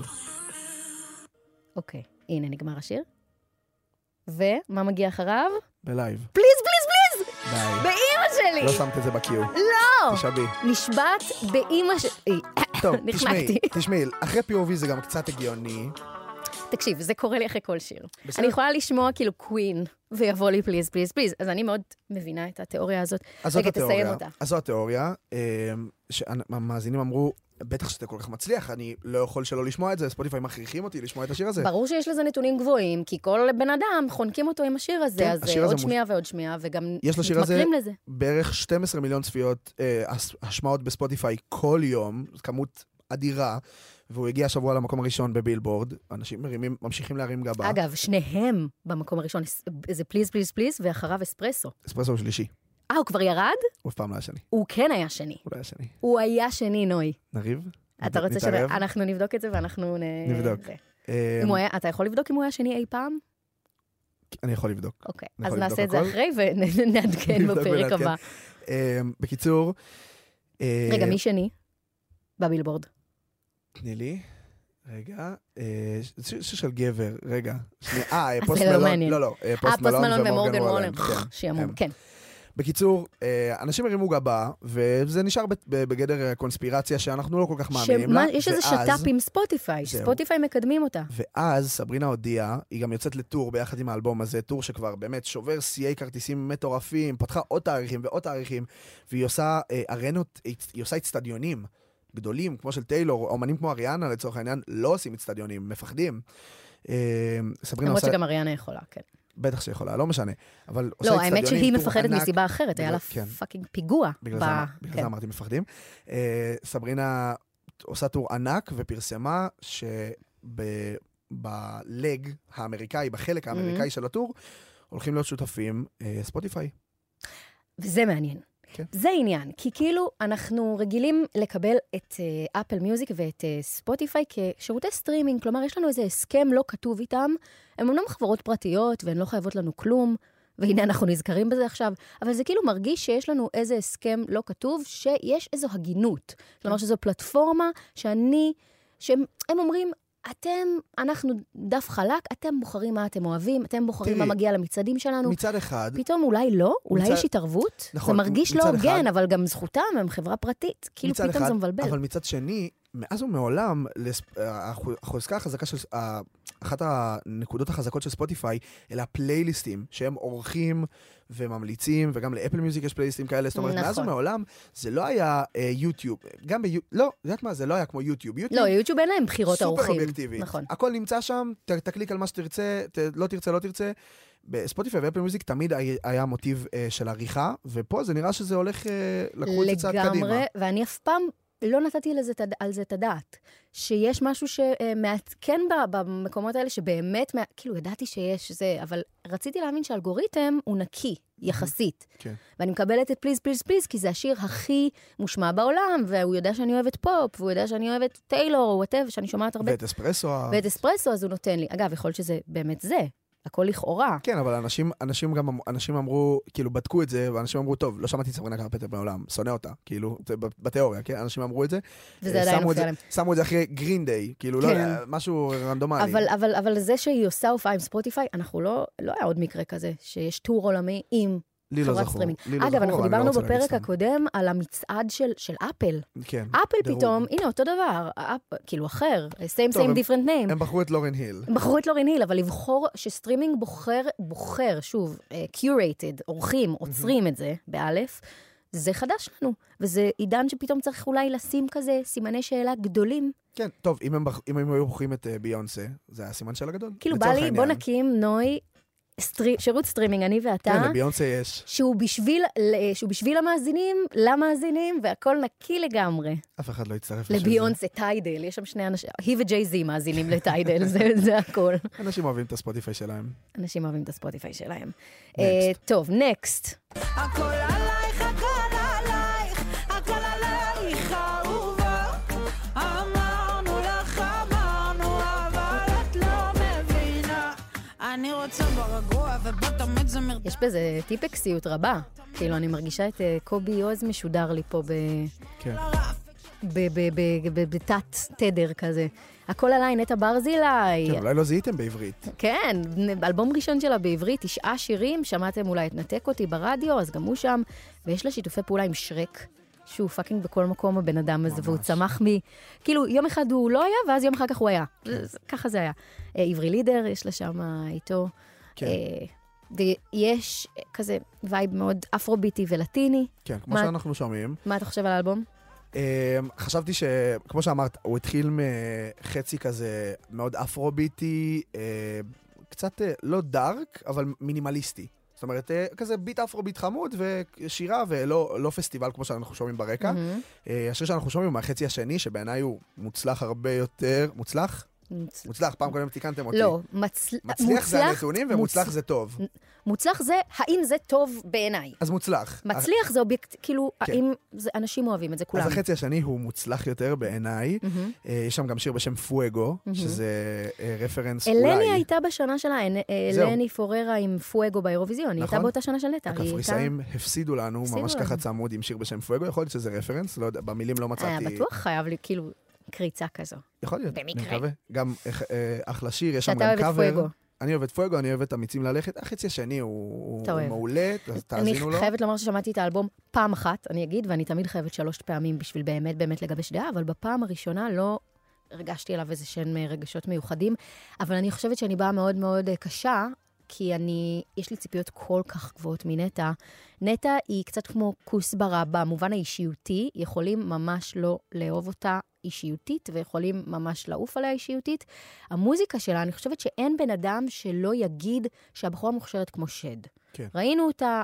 אוקיי, הנה, נגמר השיר. ומה מגיע אחריו? בלייב. פליז, פליז, פליז! די. באמא שלי! לא שמת את זה בקיו. לא! תשבי. נשבעת באמא שלי. טוב, נחנקתי. תשמעי, אחרי POV זה גם קצת הגיוני. תקשיב, זה קורה לי אחרי כל שיר. בסדר. אני יכולה לשמוע כאילו קווין, ויבוא לי פליז, פליז, פליז. אז אני מאוד מבינה את התיאוריה הזאת. אז זאת רגע, תסיים התיאוריה. אותה. אז זו התיאוריה, שהמאזינים אמרו, בטח שאתה כל כך מצליח, אני לא יכול שלא לשמוע את זה, ספוטיפיי מכריחים אותי לשמוע את השיר הזה. ברור שיש לזה נתונים גבוהים, כי כל בן אדם חונקים אותו עם השיר הזה, כן, אז השיר הזה עוד שמיעה ועוד שמיעה, וגם יש לשיר הזה מתמכרים לזה. בערך 12 מיליון צפיות, השמעות בספוטיפיי כל יום, זו כמות אדירה, והוא הגיע השבוע למקום הראשון בבילבורד, אנשים ממשיכים להרים גבה. אגב, שניהם במקום הראשון, זה פליז, פליז, פליז, ואחריו אספרסו. אספרסו שלישי. הוא כבר ירד? הוא אף פעם לא היה שני. הוא כן היה שני. הוא לא היה שני. הוא היה שני, נוי. נריב? אתה רוצה נתערב? שאנחנו נבדוק את זה ואנחנו נבדוק. אתה יכול לבדוק אם הוא היה שני אי פעם? אני יכול לבדוק. אוקיי, אני אז יכול נעשה את לבדוק זה הכל. אחרי ונעדכן נבדוק בפרק ונעדכן. הבא. בקיצור... רגע, מי שני? בבילבורד. תני לי. רגע. שיר של גבר. רגע. אז פוסט זה לא מלון. מעניין. לא, פוסט מלון ומורגן וולן. כן. שיאמרו, הם. כן. בקיצור, אנשים הרימו גבה, וזה נשאר בגדר קונספירציה שאנחנו לא כל כך מאמינים לה. יש איזה שת"פ עם ספוטיפיי, זהו. ספוטיפיי מקדמים אותה. ואז סברינה הודיעה, היא גם יוצאת לטור ביחד עם האלבום הזה, טור שכבר באמת שובר שיאי כרטיסים מטורפים, פתחה עוד תאריכים ועוד תאריכים, והיא עושה ארנות, היא עושה אצטדיונים גדולים, כמו של טיילור, אומנים כמו אריאנה לצורך העניין, לא עושים אצטדיונים, מפחדים. למרות שגם אריאנה יכולה, כן. בטח שיכולה, לא משנה. אבל עושה לא, אצטדיונים, האמת שהיא טור מפחדת ענק. מסיבה אחרת, היה לה כן. פאקינג פיגוע. בגלל זה אמרתי מפחדים. סברינה עושה טור ענק ופרסמה שבלג האמריקאי, בחלק האמריקאי של הטור, הולכים להיות שותפים ספוטיפיי. וזה מעניין. כן. זה עניין, כי כאילו אנחנו רגילים לקבל את אפל מיוזיק ואת ספוטיפיי כשירותי סטרימינג, כלומר יש לנו איזה הסכם לא כתוב איתם, הם אמנם חברות פרטיות והן לא חייבות לנו כלום, והנה אנחנו נזכרים בזה עכשיו, אבל זה כאילו מרגיש שיש לנו איזה הסכם לא כתוב, שיש איזו הגינות. כלומר שזו פלטפורמה שהם אומרים, אנחנו דף חלק, אתם בוחרים מה אתם אוהבים, אתם בוחרים מה מגיע למצעדים שלנו. מצד אחד... פתאום אולי לא, אולי יש התערבות. נכון, זה מרגיש לא הוגן, אבל גם זכותם, הם חברה פרטית. כאילו פתאום זה מבלבל. אבל מצד שני, מאז ומעולם, החוזקה החזקה של... אחת הנקודות החזקות של ספוטיפיי, אלה הפלייליסטים, שהם עורכים וממליצים, וגם לאפל מיוזיק יש פלייליסטים כאלה, זאת אומרת, מאז ומעולם, זה לא היה יוטיוב. גם לא, יודעת מה, זה לא היה כמו יוטיוב. לא, יוטיוב אין להם בחירות האורחים. סופר אובייקטיבית. נכון. הכל נמצא שם, תקליק על מה שתרצה, לא תרצה. בספוטיפיי ואפל מיוזיק תמיד היה מוטיב של עריכה, ופה זה נראה שזה הולך לקחו את זה צעד קדימה. לגמרי, ואני אף פעם לא נתתי על זה את הדעת. שיש משהו שמעדכן במקומות האלה שבאמת, כאילו ידעתי שיש זה, אבל רציתי להאמין שהאלגוריתם הוא נקי, יחסית. כן. ואני מקבלת את פליז, פליז, פליז, כי זה השיר הכי מושמע בעולם, והוא יודע שאני אוהבת פופ, והוא יודע שאני אוהבת טיילור, או וואטאבר, שאני שומעת הרבה. ואת אספרסו. ואת אספרסו, אז הוא נותן לי. אגב, יכול להיות שזה באמת זה. הכל לכאורה. כן, אבל אנשים אמרו, כאילו בדקו את זה, ואנשים אמרו, טוב, לא שמעתי את סברינה קרפטר בעולם, שונא אותה, כאילו, בתיאוריה, כן? אנשים אמרו את זה. וזה עדיין מופיע להם. שמו את זה אחרי גרין דיי, כאילו, לא, משהו רנדומלי. אבל זה שהיא עושה הופעה עם ספוטיפיי, אנחנו לא היה עוד מקרה כזה, שיש טור עולמי עם חברת סטרימינג. אגב, אנחנו דיברנו בפרק הקודם על המצעד של אפל. כן. אפל פתאום, הנה אותו דבר, כאילו אחר, same different name. הם בחרו את לורן היל. הם בחרו את לורן היל, אבל לבחור שסטרימינג בוחר, שוב, curated, עורכים, עוצרים את זה, באלף, זה חדש לנו. וזה עידן שפתאום צריך אולי לשים כזה סימני שאלה גדולים. כן, טוב, אם הם היו בוחרים את ביונסה, זה היה סימן שאלה גדול. כאילו בא לי, בוא נקים נוי, שירות סטרימינג, אני ואתה. כן, לביונסה יש. שהוא בשביל למאזינים, והכל נקי לגמרי. אף אחד לא יצטרף לביונסה, טיידל, יש שם שני אנשים, היא וג'יי-זי מאזינים לטיידל, זה הכל. אנשים אוהבים את הספוטיפיי שלהם. טוב, נקסט. הכל עלייך, הכל עלייך, הכל עלייך, אהובה. אמרנו לך, אבל את לא מבינה. אני רוצה ברגוע ובתמיד זה מרתע. יש בזה טיפקסיות רבה. כאילו, אני מרגישה את קובי יוז משודר לי פה בתת תדר כזה. הכל עליי, נטע ברזילי. כן, אולי לא זיהיתם בעברית. כן, אלבום ראשון שלה בעברית, 9 שירים, שמעתם אולי את נתק אותי ברדיו, אז גם הוא שם, ויש לה שיתופי פעולה עם שרק, שהוא פאקינג בכל מקום הבן אדם הזה, והוא צמח כאילו, יום אחד הוא לא היה, ואז יום אחר כך הוא היה. ככה זה היה. עברי לידר, יש לה שם איתו. ויש כזה וייב מאוד אפרוביטי ולטיני. כן, כמו שאנחנו שומעים. מה אתה חושב על האלבום? חשבתי שכמו שאמרת, הוא התחיל מחצי כזה מאוד אפרוביטי, קצת לא דארק, אבל מינימליסטי. זאת אומרת, כזה ביט אפרוביט חמוד ושירה, ולא פסטיבל כמו שאנחנו שומעים ברקע. השיר שאנחנו שומעים הוא מהחצי השני, שבעיניי הוא מוצלח הרבה יותר... מוצלח? מוצלח, פעם קודם תיקנתם אותי. לא, מצליח זה הנתונים ומוצלח זה טוב. מוצלח זה, האם זה טוב בעיניי? אז מוצלח. מצליח זה אובייקט, כאילו, האם אנשים אוהבים את זה כולם. אז החצי השני הוא מוצלח יותר בעיניי. יש שם גם שיר בשם פואגו, שזה רפרנס אולי. אלני הייתה בשנה שלה, אלני פוררה עם פואגו באירוויזיון, היא הייתה באותה שנה של נטע. הקפריסאים הפסידו לנו, ממש ככה צמוד עם שיר בשם פואגו, יכול להיות שזה רפרנס, לא יודע, במילים לא מצאתי. בטוח חייב לי, כאילו, קריצה כזו. יכול להיות, במקרה. אני מקווה. גם אחלה שיר, יש שם גם קאבר. אני אוהב את פואגו, אני אוהב את אמיצים ללכת. החצי השני הוא מעולה, אז תאזינו לו. אני חייבת לומר ששמעתי את האלבום פעם אחת, אני אגיד, ואני תמיד חייבת 3 פעמים בשביל באמת לגבש דעה, אבל בפעם הראשונה לא הרגשתי עליו איזה שהן רגשות מיוחדים, אבל אני חושבת שאני באה מאוד מאוד קשה, כי יש לי ציפיות כל כך גבוהות מנטע. נטע היא קצת כמו כוס ברע, במובן האישיותי, יכולים ממש לא לאהוב אותה אישיותית, ויכולים ממש לעוף עליה אישיותית. המוזיקה שלה, אני חושבת שאין בן אדם שלא יגיד שהבחורה מוכשרת כמו שד. כן. ראינו אותה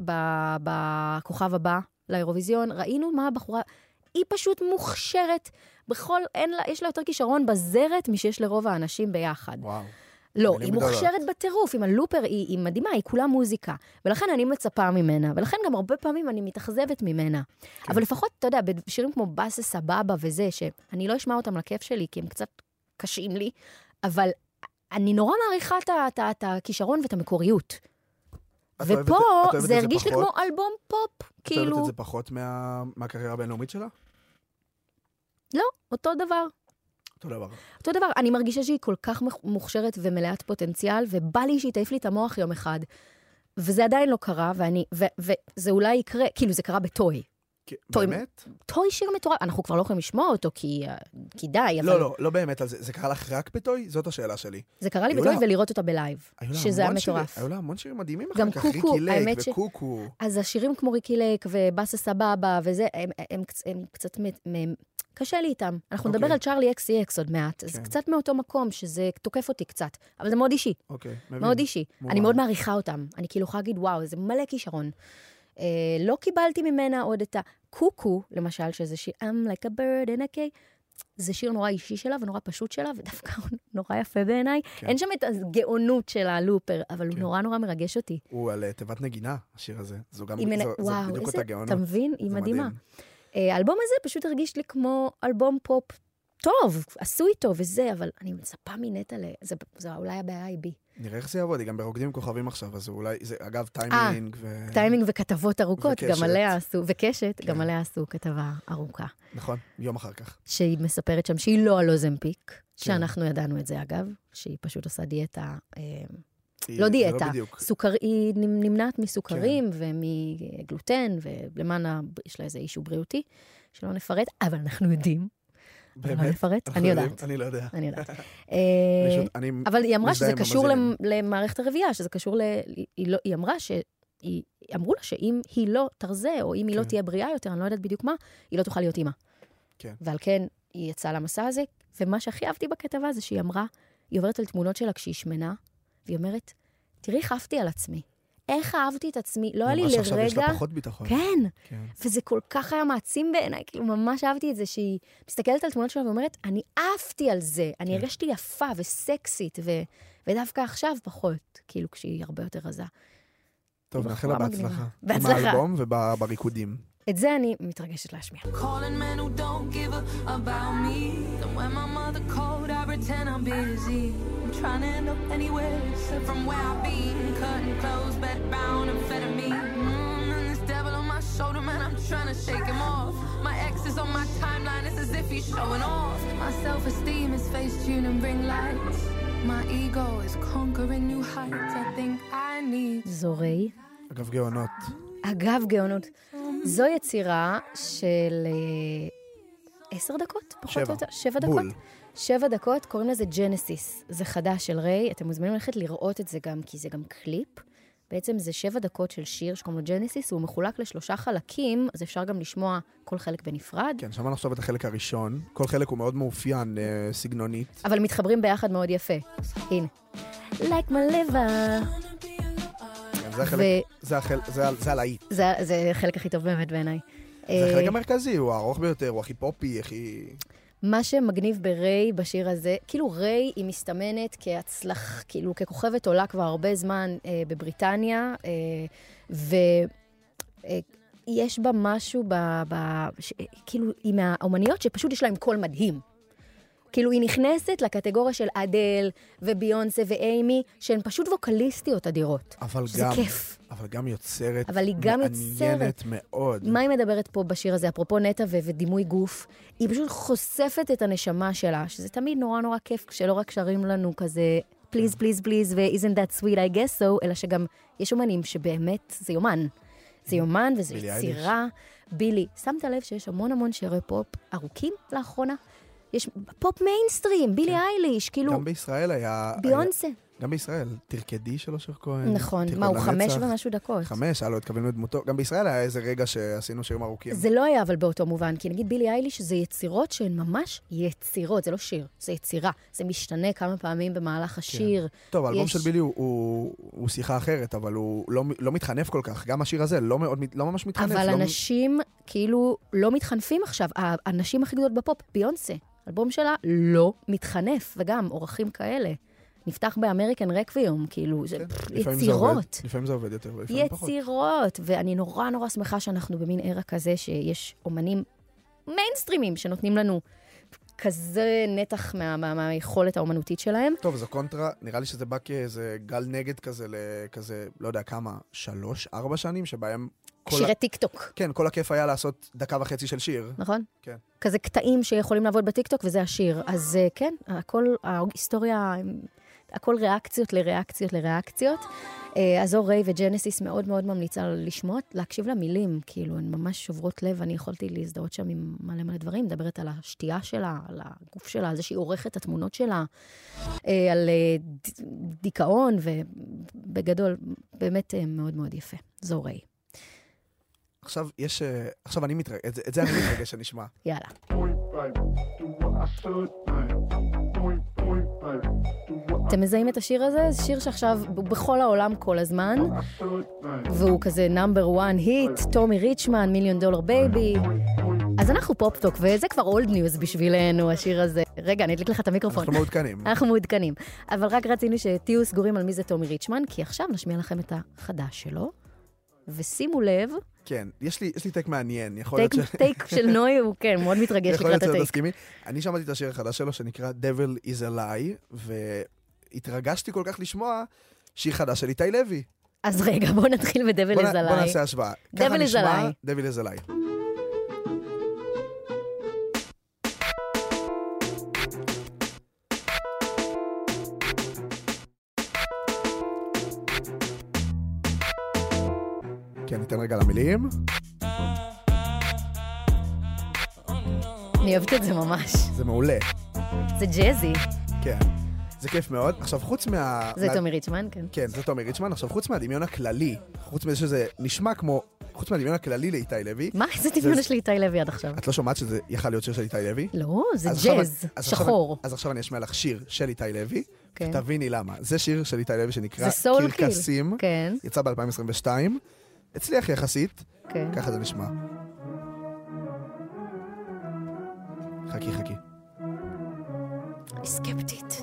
בכוכב הבא לאירוויזיון, ראינו מה הבחורה... היא פשוט מוכשרת יש לה יותר כישרון בזרת משיש לרוב האנשים ביחד. וואו. לא, היא מוכשרת בטירוף, עם הלופר היא מדהימה, היא כולה מוזיקה. ולכן אני מצפה ממנה, ולכן גם הרבה פעמים אני מתאכזבת ממנה. כן. אבל לפחות, אתה יודע, בשירים כמו בסה סבבה וזה, שאני לא אשמע אותם לכיף שלי, כי הם קצת קשים לי, אבל אני נורא מעריכה את הכישרון ואת המקוריות. ופה זה הרגיש לי כמו אלבום פופ. את אוהבת את זה פחות מהקריירה הבינלאומית שלה? לא, אותו דבר. אותו דבר, אני מרגישה שהיא כל כך מוכשרת ומלאת פוטנציאל, ובא לי שהיא תעיף לי את המוח יום אחד. וזה עדיין לא קרה, וזה אולי יקרה, כאילו זה קרה בטוי. באמת? טוי שיר מטורף, אנחנו כבר לא יכולים לשמוע אותו, כי די. לא באמת, זה קרה לך רק בטוי? זאת השאלה שלי. זה קרה לי בטוי ולראות אותה בלייב, שזה היה מטורף. היו לה המון שירים מדהימים אחר גם כך, קוקו, ריקי לייק וקוקו. אז השירים כמו ריקי לייק ובאסה סבבה, וזה, הם קצת... קשה לי איתם. אנחנו נדבר על צ'ארלי XCX עוד מעט. זה קצת מאותו מקום שזה תוקף אותי קצת. אבל זה מאוד אישי. מאוד אישי. אני מאוד מעריכה אותם. אני כאילו יכולה להגיד, וואו, זה מלא כישרון. לא קיבלתי ממנה עוד את הקוקו, למשל, שזה שיר, I'm like a bird in a cage. זה שיר נורא אישי שלה ונורא פשוט שלה, ודווקא הוא נורא יפה בעיניי. אין שם את הגאונות של הלופר, אבל הוא נורא נורא מרגש אותי. הוא על תיבת נגינה, השיר הזה. זו בדיוק אותה גאונות. אתה מבין? היא מדהימה. האלבום הזה פשוט הרגיש לי כמו אלבום פופ טוב, עשו איתו וזה, אבל אני מצפה מנטע זה אולי הבעיה היא בי. נראה איך זה יעבוד, היא גם ברוקדים כוכבים עכשיו, אז אולי, זה אגב טיימינג טיימינג וכתבות ארוכות, גם עליה עשו, וקשת, גם עליה עשו כתבה ארוכה. נכון, יום אחר כך. שהיא מספרת שם שהיא לא על אוזמפיק, שאנחנו ידענו את זה אגב, שהיא פשוט עושה דיאטה, לא דיאטה, היא נמנעת מסוכרים ומגלוטן, ולמען יש לה איזה אישו בריאותי, שלא נפרט, אבל אנחנו יודעים. באמת? לא נפרט? אני יודעת. אני לא יודע. אני יודעת. אבל היא אמרה שזה קשור למערכת הרבייה, שזה קשור היא אמרה אמרו לה שאם היא לא תרזה, או אם היא לא תהיה בריאה יותר, אני לא יודעת בדיוק מה, היא לא תוכל להיות אימא. ועל כן היא יצאה למסע הזה, ומה שהכי אהבתי בכתבה זה שהיא אמרה, היא עוברת על תמונות שלה כשהיא שמנה, והיא אומרת, תראי איך אהבתי על עצמי. איך אהבתי את עצמי? לא היה לי לרגע... ממש עכשיו יש לה פחות ביטחון. כן. וזה כל כך היה מעצים בעיניי, כאילו ממש אהבתי את זה, שהיא מסתכלת על תמונות שלה ואומרת, אני אהבתי על זה, אני הרגשתי יפה וסקסית, ודווקא עכשיו פחות, כאילו כשהיא הרבה יותר רזה. טוב, נאחל לה בהצלחה. בהצלחה. עם האלבום ובריקודים. את זה אני מתרגשת להשמיע. Calling men who don't give about me. And when my mother called, I pretend I'm busy. I'm trying to end up anywhere except from where I've been. Cutting clothes, bed bound, and fed me. And this devil on my shoulder, man, I'm trying to shake him off. My ex is on my timeline, it's as if he's showing off. My self-esteem is face-tune and bring lights. My ego is conquering new heights. I think I need... זורי. אגב גאונות. אגב גאונות. זו יצירה של 10 דקות, פחות או יותר, 7 דקות. 7 דקות, קוראים לזה ג'נסיס. זה חדש של ריי, אתם מוזמנים ללכת לראות את זה גם, כי זה גם קליפ. בעצם זה 7 דקות של שיר שקוראים לו ג'נסיס, הוא מחולק ל3 חלקים, אז אפשר גם לשמוע כל חלק בנפרד. כן, שמענו עכשיו את החלק הראשון. כל חלק הוא מאוד מאופיין, סגנונית. אבל מתחברים ביחד מאוד יפה. הנה. Like my liver. זה החלק, זה הלהיט. זה החלק הכי טוב באמת בעיניי. זה החלק המרכזי, הוא הארוך ביותר, הוא הכי פופי, הכי... מה שמגניב בריי בשיר הזה, כאילו ריי היא מסתמנת כהצלח, כאילו ככוכבת עולה כבר הרבה זמן בבריטניה, ויש בה משהו, כאילו היא מהאומניות שפשוט יש להם קול מדהים. כאילו היא נכנסת לקטגוריה של אדל וביונסה ואימי, שהן פשוט ווקליסטיות אדירות. שזה כיף. אבל גם יוצרת, אבל היא גם מעניינת מאוד. מה היא מדברת פה בשיר הזה? אפרופו נטע ודימוי גוף, היא פשוט חושפת את הנשמה שלה, שזה תמיד נורא נורא כיף, כשלא רק שרים לנו כזה, please, please, please, ו-isn't that sweet, I guess so, אלא שגם יש אומנים שבאמת זה יומן. זה יומן וזה יצירה. בילי, שמת לב שיש המון שירי פופ ארוכים לאחרונה? יש פופ מיינסטרים, בילי אייליש, כאילו... גם בישראל היה... ביונסה. גם בישראל, תרקדי של אושר כהן. נכון, מה, הוא 5 ומשהו דקות. 5, לא התכוונו את דמותו. גם בישראל היה איזה רגע שעשינו שירים ארוכים. זה לא היה אבל באותו מובן, כי נגיד בילי אייליש זה יצירות שהן ממש יצירות, זה לא שיר, זה יצירה. זה משתנה כמה פעמים במהלך השיר. טוב, האלבום של בילי הוא שיחה אחרת, אבל הוא לא מתחנף כל כך. גם השיר הזה לא ממש מתחנף. אבל אנשים כאילו לא מתחנפים עכשיו. האנשים הכי גדולות בפופ, ביונסה. האלבום שלה לא מתחנף, וגם אורחים כאלה. נפתח באמריקן רקוויום, כאילו, זה יצירות. לפעמים זה עובד יותר, ולפעמים פחות. יצירות, ואני נורא נורא שמחה שאנחנו במין ערה כזה, שיש אומנים מיינסטרימים שנותנים לנו כזה נתח מהיכולת האומנותית שלהם. טוב, זו קונטרה, נראה לי שזה בא כאיזה גל נגד כזה, לא יודע כמה, 3-4 שנים, שבהם... שירי טיקטוק. כן, כל הכיף היה לעשות 1.5 דקות של שיר. נכון? כן. כזה קטעים שיכולים לעבוד בטיקטוק, וזה השיר. אז כן, ההיסטוריה, הכל ריאקציות לריאקציות. אז ריי וג'נסיס מאוד מאוד ממליצה להקשיב למילים, כאילו, הן ממש שוברות לב, אני יכולתי להזדהות שם עם מלא דברים, מדברת על השתייה שלה, על הגוף שלה, על זה שהיא עורכת את התמונות שלה, על דיכאון, ובגדול, באמת מאוד מאוד יפה. זו ריי. עכשיו אני מתרגש, את זה אני מתרגש שנשמע. יאללה. אתם מזהים את השיר הזה? זה שיר שעכשיו בכל העולם כל הזמן, והוא כזה נאמבר 1 היט, טומי ריצ'מן, $1,000,000 בייבי. אז אנחנו פופ-טוק, וזה כבר אולד ניוז בשבילנו, השיר הזה. רגע, אני אדליק לך את המיקרופון. אנחנו מעודכנים. אבל רק רצינו שתהיו סגורים על מי זה טומי ריצ'מן, כי עכשיו נשמיע לכם את החדש שלו, ושימו לב... כן, יש לי טייק מעניין. טייק של נוי הוא כן, מאוד מתרגש לקראת הטייק. אני שמעתי את השיר החדש שלו שנקרא Devil is a Lie, והתרגשתי כל כך לשמוע שיר חדש של איתי לוי. אז רגע, בוא נתחיל ב-Devil is a Lie. בוא נעשה השוואה. Devil is a Lie. Devil is a Lie. כן, ניתן רגע למילים. אני אוהבת את זה ממש. זה מעולה. זה ג'זי. כן. זה כיף מאוד. עכשיו, חוץ זה טומי ריצ'מן, כן. כן, זה טומי ריצ'מן. עכשיו, חוץ מהדמיון הכללי, חוץ מזה שזה נשמע כמו... חוץ מהדמיון הכללי לאיתי לוי... מה? איזה דמיון יש לאיתי לוי עד עכשיו? את לא שומעת שזה יכל להיות שיר של איתי לוי? לא, זה ג'אז, שחור. אז עכשיו אני אשמע לך שיר של איתי לוי, ותביני למה. זה שיר של איתי לוי שנקרא קרקסים. יצא ב-2022. הצליח יחסית. ככה זה נשמע. חכי. אני סקפטית.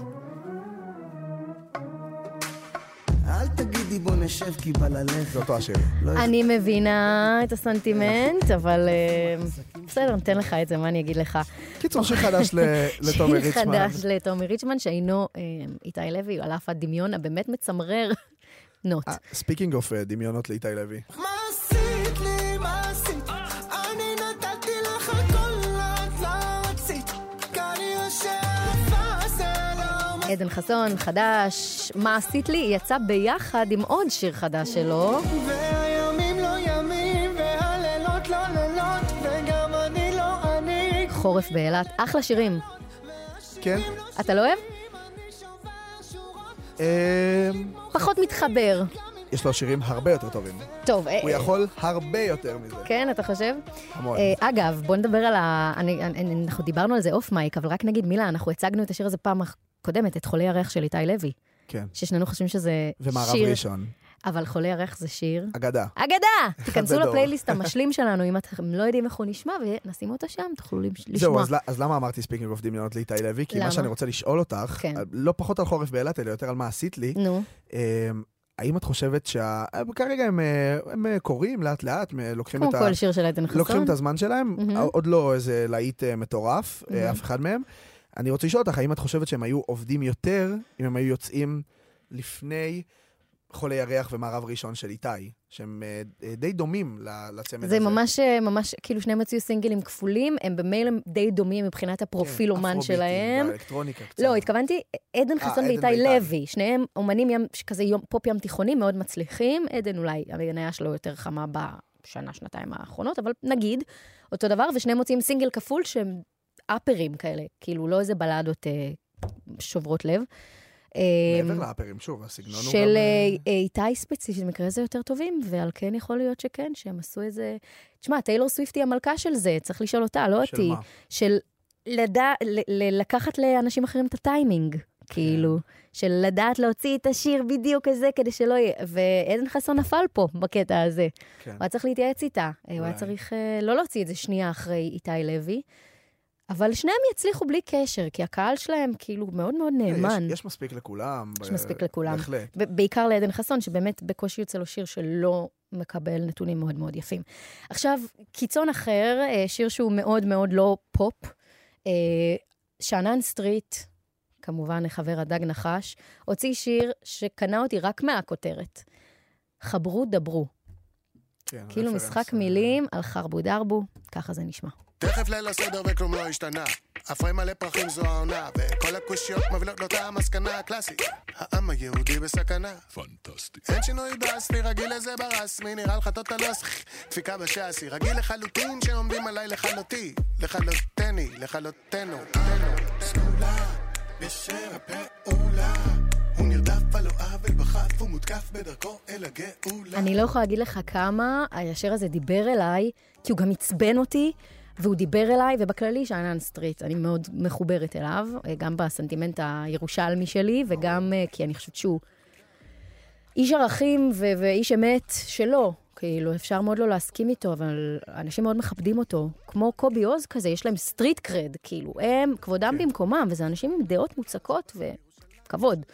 אל תגידי בוא נשב כי בא ללכת. זה אותו השיר. אני מבינה את הסנטימנט, אבל בסדר, נתן לך את זה, מה אני אגיד לך? קיצור, שיר חדש לטומי ריצ'מן. שיר חדש לטומי ריצ'מן, שאינו איתי לוי, על אף הדמיון הבאמת מצמרר נוט. ספיקינג אוף דמיונות לאיתי לוי. מה עשית לי, מה עשית? אני נתתי לך הכל להצית. כנראה שאהבה זה לא... עדן חסון, חדש, מה עשית לי? יצא ביחד עם עוד שיר חדש שלו. והימים לא ימים, והלילות לא לילות, וגם אני לא אני. חורף באילת, אחלה שירים. כן. אתה לא אוהב? פחות מתחבר. יש לו שירים הרבה יותר טובים. טוב. הוא יכול הרבה יותר מזה. כן, אתה חושב? המון. אגב, בוא נדבר על אנחנו דיברנו על זה אוף מייק, אבל רק נגיד מילה, אנחנו הצגנו את השיר הזה פעם קודמת, את חולי הריח של איתי לוי. כן. ששנינו חושבים שזה ומערב ראשון. אבל חולי ירח זה שיר. אגדה. אגדה! תיכנסו בדור. לפלייליסט המשלים שלנו, אם אתם לא יודעים איך הוא נשמע, ונשים אותו שם, תוכלו זהו, לשמוע. אז למה אמרתי ספיקינג אוף דמיונות לאיתי לוי? כי למה? מה שאני רוצה לשאול אותך, כן. לא פחות על חורף באילת, אלא יותר על מה עשית לי, נו, האם את חושבת כרגע הם קוראים לאט לאט, לוקחים כמו את כל שיר של עדן חסון. לוקחים את הזמן שלהם, עוד לא איזה להיט מטורף, אף אחד מהם. אני רוצה לשאול אותך, האם את חושבת שהם היו עובדים יותר, אם הם היו יוצאים לפני חולי ירח ומערב ראשון של איתי, שהם די דומים לצמד הזה. זה ממש, כאילו שניהם הוציאו סינגלים כפולים, הם במייל די דומים מבחינת הפרופיל אומן שלהם. האלקטרוניקה קצת. לא, התכוונתי, עדן חסון עדן ואיתי ואיתי. לוי, שניהם אומנים כזה פופ ים תיכונים מאוד מצליחים, עדן אולי, המניה שלו יותר חמה בשנה, שנתיים האחרונות, אבל נגיד, אותו דבר, ושניהם מוצאים סינגל כפול שהם אפרים כאלה, כאילו לא איזה בלדות שוברות לב. מעבר לאפרים, שוב, הסגנון הוא של גם... איתי ספציפית, במקרה זה יותר טובים, ועל כן יכול להיות שכן, שהם עשו איזה... תשמע, טיילור סוויפט היא המלכה של זה, צריך לשאול אותה, לא אותי. של מה? של לקחת לאנשים אחרים את הטיימינג, כאילו, של לדעת להוציא את השיר בדיוק הזה, כדי שלא יהיה... ועדן חסון נפל פה, בקטע הזה. כן. הוא היה צריך להתייעץ איתה. הוא היה צריך לא להוציא את זה שנייה אחרי איתי לוי, אבל שניהם יצליחו בלי קשר, כי הקהל שלהם כאילו מאוד מאוד נאמן. יש מספיק לכולם. יש מספיק לכולם. בהחלט. בעיקר לעדן חסון, שבאמת בקושי יוצא לו שיר שלא מקבל נתונים מאוד מאוד יפים. עכשיו, קיצון אחר, שיר שהוא מאוד מאוד לא פופ, שאנן סטריט, כמובן חבר הדג נחש, הוציא שיר שקנה אותי רק מהכותרת. חברו דברו. כן, כאילו רפרנס, משחק מילים על חרבו דרבו, ככה זה נשמע. תכף ליל הסדר וכלום לא השתנה. אפרים מלא פרחים זו העונה, וכל הקושיות מובילות לאותה המסקנה הקלאסית. העם היהודי בסכנה. פנטסטי. אין שינוי באסלי, רגיל לזה ברסמי, נראה לך טוטלוס, דפיקה בשעסי. רגיל לחלוטין שעומדים עליי לכלותי, לכלותני, לכלותנו. סגולה, בשר הפעולה, הוא נרדף על אוהב בחף, הוא מותקף בדרכו אל הגאולה. אני לא יכולה להגיד לך כמה השיר הזה דיבר אליי, כי הוא גם עצבן אותי, והוא דיבר אליי, ובכללי שאנן סטריט, אני מאוד מחוברת אליו, גם בסנטימנט הירושלמי שלי, וגם כי אני חושבת שהוא איש ערכים ואיש אמת שלו. כאילו, אפשר מאוד לא להסכים איתו, אבל אנשים מאוד מכבדים אותו. כמו קובי עוז כזה, יש להם סטריט קרד, כאילו, הם כבודם במקומם, וזה אנשים עם דעות מוצקות וכבוד.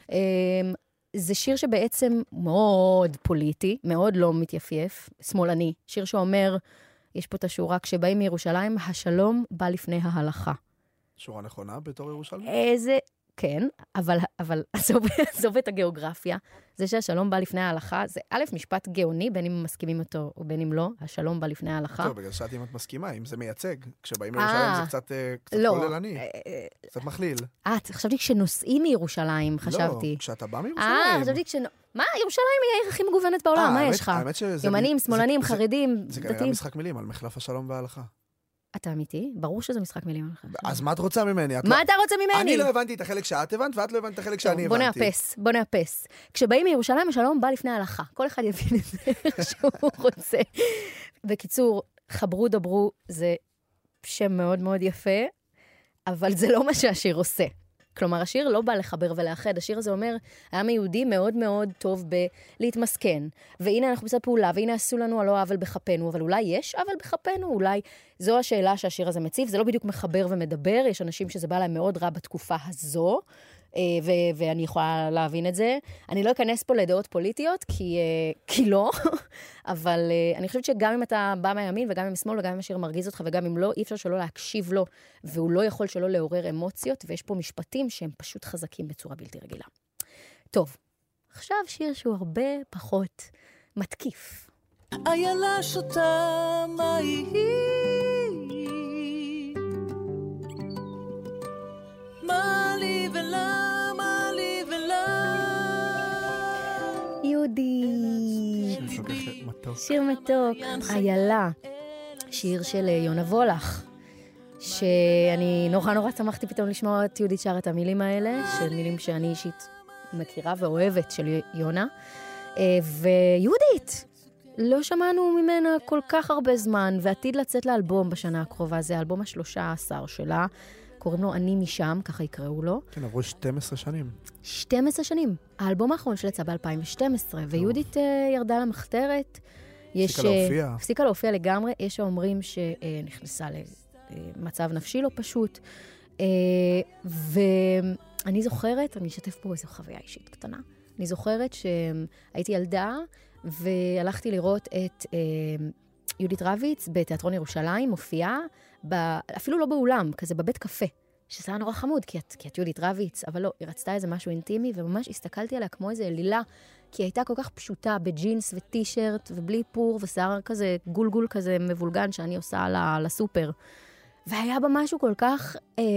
זה שיר שבעצם מאוד פוליטי, מאוד לא מתייפייף, שמאלני. שיר שאומר, יש פה את השורה, כשבאים מירושלים, השלום בא לפני ההלכה. שורה נכונה בתור ירושלמי? איזה, כן, אבל עזוב את הגיאוגרפיה. זה שהשלום בא לפני ההלכה, זה א', משפט גאוני, בין אם מסכימים אותו או בין אם לא, השלום בא לפני ההלכה. טוב, בגלל שאלתי אם את מסכימה, אם זה מייצג. כשבאים לירושלים זה קצת כוללני, קצת מכליל. חשבתי כשנוסעים מירושלים, חשבתי. לא, כשאתה בא מירושלים. חשבתי מה? ירושלים היא העיר הכי מגוונת בעולם, מה יש לך? ימנים, שמאלנים, חרדים, זה כנראה משחק מילים על מחלף השלום וההלכה. אתה אמיתי? ברור שזה משחק מילים עליך. אז מה את רוצה ממני? מה אתה רוצה ממני? אני לא הבנתי את החלק שאת הבנת, ואת לא הבנת את החלק שאני הבנתי. בוא נאפס. כשבאים מירושלים, השלום בא לפני ההלכה. כל אחד יבין את זה איך שהוא רוצה. בקיצור, חברו דברו, זה שם מאוד מאוד יפה, אבל זה לא מה שהשיר עושה. כלומר, השיר לא בא לחבר ולאחד. השיר הזה אומר, העם היהודי מאוד מאוד טוב בלהתמסכן. והנה אנחנו בסד פעולה, והנה עשו לנו על לא עוול בחפנו, אבל אולי יש עוול בחפנו? אולי זו השאלה שהשיר הזה מציב. זה לא בדיוק מחבר ומדבר. יש אנשים שזה בא להם מאוד רע בתקופה הזו, ואני יכולה להבין את זה. אני לא אכנס פה לדעות פוליטיות, כי לא, אבל אני חושבת שגם אם אתה בא מהימין, וגם אם משמאל, וגם אם השיר מרגיז אותך, וגם אם לא, אי אפשר שלא להקשיב לו, והוא לא יכול שלא לעורר אמוציות, ויש פה משפטים שהם פשוט חזקים בצורה בלתי רגילה. טוב, עכשיו שיר שהוא הרבה פחות מתקיף. איילה שותה מים, מה לי ולמה לי ולמה יהודי, שיר מתוק, איילה, שיר של יונה וולך, שאני נורא שמחתי פתאום לשמוע את יהודית שר את המילים האלה, של מילים שאני אישית מכירה ואוהבת של יונה, ויהודית, לא שמענו ממנה כל כך הרבה זמן, ועתיד לצאת לאלבום בשנה הקרובה, זה האלבום ה-13 שלה, קוראים לו אני משם, ככה יקראו לו. כן, עברו 12 שנים. 12 שנים. האלבום האחרון שלה יצא ב-2012, ויהודית ירדה למחתרת. הפסיקה להופיע לגמרי. יש האומרים שנכנסה למצב נפשי לא פשוט. ואני זוכרת, אני אשתף פה איזו חוויה אישית קטנה. אני זוכרת שהייתי ילדה, והלכתי לראות את יהודית רביץ בתיאטרון ירושלים, מופיעה, אפילו לא באולם, כזה בבית קפה, שזה היה נורא חמוד, כי את יהודית רביץ, אבל לא, היא רצתה איזה משהו אינטימי, וממש הסתכלתי עליה כמו איזה אלילה, כי היא הייתה כל כך פשוטה, בג'ינס וטישרט, ובלי איפור, ושיער כזה, גולגול כזה מבולגן, שאני עושה לסופר. והיה בה משהו כל כך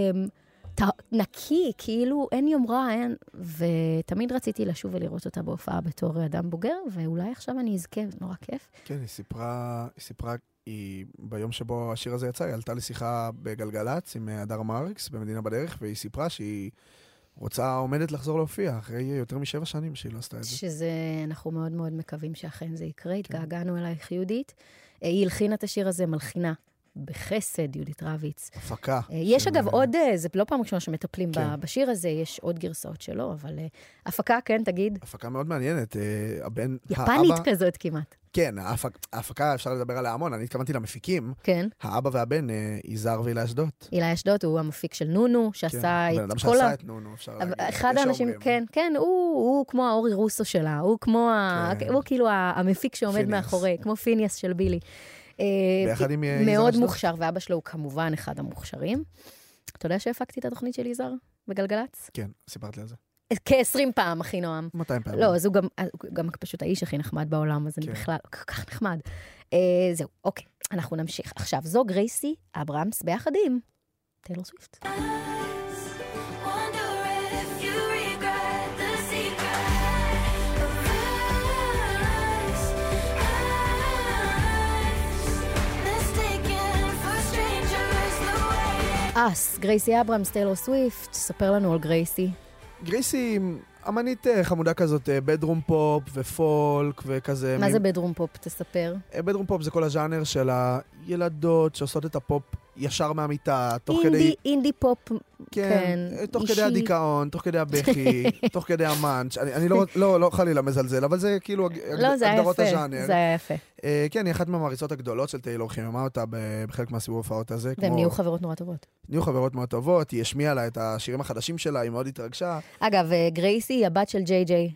נקי, כאילו אין יומרה, ותמיד רציתי לשוב ולראות אותה בהופעה בתור אדם בוגר, ואולי עכשיו אני אזכה, נורא כיף. כן, היא סיפרה, ביום שבו השיר הזה יצא, היא עלתה לשיחה בגלגלץ עם הדר מרקס במדינה בדרך, והיא סיפרה שהיא עומדת לחזור להופיע, אחרי יותר מ7 שנים שהיא לא עשתה את זה. שזה, אנחנו מאוד מאוד מקווים שאכן זה יקרה, התגעגענו אלייך יהודית. היא הלחינה את השיר הזה, מלחינה. בחסד, יהודית רביץ. הפקה. יש אגב עוד, זה לא פעם ראשונה שמטפלים בשיר הזה, יש עוד גרסאות שלו, אבל הפקה, כן, תגיד. הפקה מאוד מעניינת. יפנית כזאת כמעט. כן, ההפקה אפשר לדבר עליה המון, אני התכוונתי למפיקים. כן. האבא והבן, יזהר והילה אשדוד. הילה אשדוד הוא המפיק של נונו, שעשה את כל... בן אדם שעשה את נונו, אפשר להגיד. אחד האנשים, כן, הוא כמו האורי רוסו שלה, הוא כאילו המפיק שעומד מאחורי, כמו פיניאס של בילי. מאוד מוכשר, ואבא שלו הוא כמובן אחד המוכשרים. אתה יודע שהפקתי את התוכנית של יזהר בגלגלץ? כן, סיפרת לי על זה. כ-20 פעם, הכי נועם. 200 פעם. לא, אז הוא גם פשוט האיש הכי נחמד בעולם, אז אני בכלל כל כך נחמד. זהו, אוקיי, אנחנו נמשיך. עכשיו, זו גרייסי אברהמס ביחד עם טיילור סוויפט. גרייסי אברהמס, טיילור סוויפט, ספר לנו על גרייסי. גרייסי, אמנית חמודה כזאת, בדרום פופ ופולק וכזה. מה זה בדרום פופ? תספר. בדרום פופ זה כל הז'אנר של הילדות שעושות את הפופ ישר מהמיטה, תוך כדי... אינדי פופ, כן. תוך כדי הדיכאון, תוך כדי הבכי, תוך כדי המאנץ'. אני לא חלילה מזלזל, אבל זה כאילו הגדרות הז'אנר. זה היה יפה. כן, היא אחת מהמעריצות הגדולות של טיילור, חיממה אותה בחלק מהסיבוב ההופעות הזה. והם נהיו חברות נורא טובות. נהיו חברות מאוד טובות, היא השמיעה לה את השירים החדשים שלה, היא מאוד התרגשה. אגב, גרייסי היא הבת של ג'יי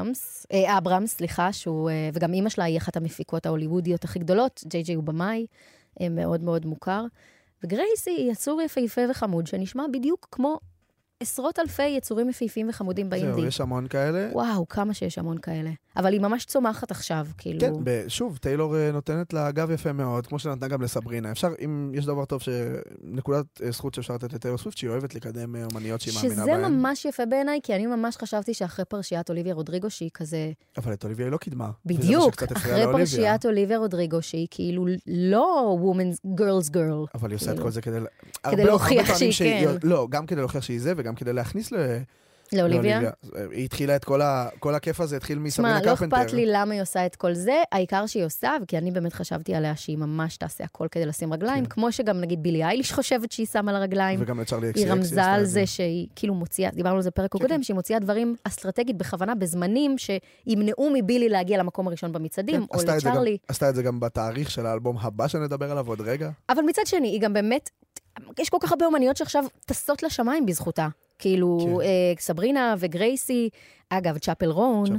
אברהמס, סליחה, וגם אמא שלה היא אחת המפיקות ההוליוודיות הכי גדולות, ג'יי הוא במאי, מאוד מאוד מוכר. וגרייסי היא יצור יפהפה וחמוד, שנשמע בדיוק כמו עשרות אלפי יצורים יפהפים וחמודים באינדי. זהו, יש המון כאלה. וואו, כמה שיש המון כאלה. אבל היא ממש צומחת עכשיו, כאילו... כן, שוב, טיילור נותנת לה גב יפה מאוד, כמו שנתנה גם לסברינה. אפשר, אם יש דבר טוב שנקודת זכות שאפשר לתת לטיילור סוויפט, שהיא אוהבת לקדם אומניות שהיא מאמינה בהן. שזה ממש יפה בעיניי, כי אני ממש חשבתי שאחרי פרשיית אוליביה רודריגו, שהיא כזה... אבל את אוליביה היא לא קידמה. בדיוק, אחרי פרשיית אוליביה רודריגו, שהיא כאילו לא girl's girl. אבל היא עושה את כל זה כדי להוכיח שהיא כן. לא, גם כדי להוכיח שהיא זה, וגם כדי להכניס לאוליביה. היא התחילה את כל הכיף הזה, התחיל מסברינה קרפנטר. לא אכפת לי למה היא עושה את כל זה, העיקר שהיא עושה, כי אני באמת חשבתי עליה שהיא ממש תעשה הכל כדי לשים רגליים, כמו שגם נגיד בילי אייליש חושבת שהיא שמה לה רגליים. וגם לצ'רלי אקס. היא רמזה על זה שהיא כאילו מוציאה, דיברנו על זה פרק הקודם, שהיא מוציאה דברים אסטרטגית בכוונה בזמנים שימנעו מבילי להגיע למקום הראשון במצעדים, או לצ'רלי. עשתה את זה גם בתאריך של האלבום הבא שנדבר עליו עוד רגע. אבל מצד שני, היא גם באמת, יש כל כך הרבה אומניות שעכשיו טסות לשמיים בזכותה. כאילו, סברינה וגרייסי, אגב, צ'אפל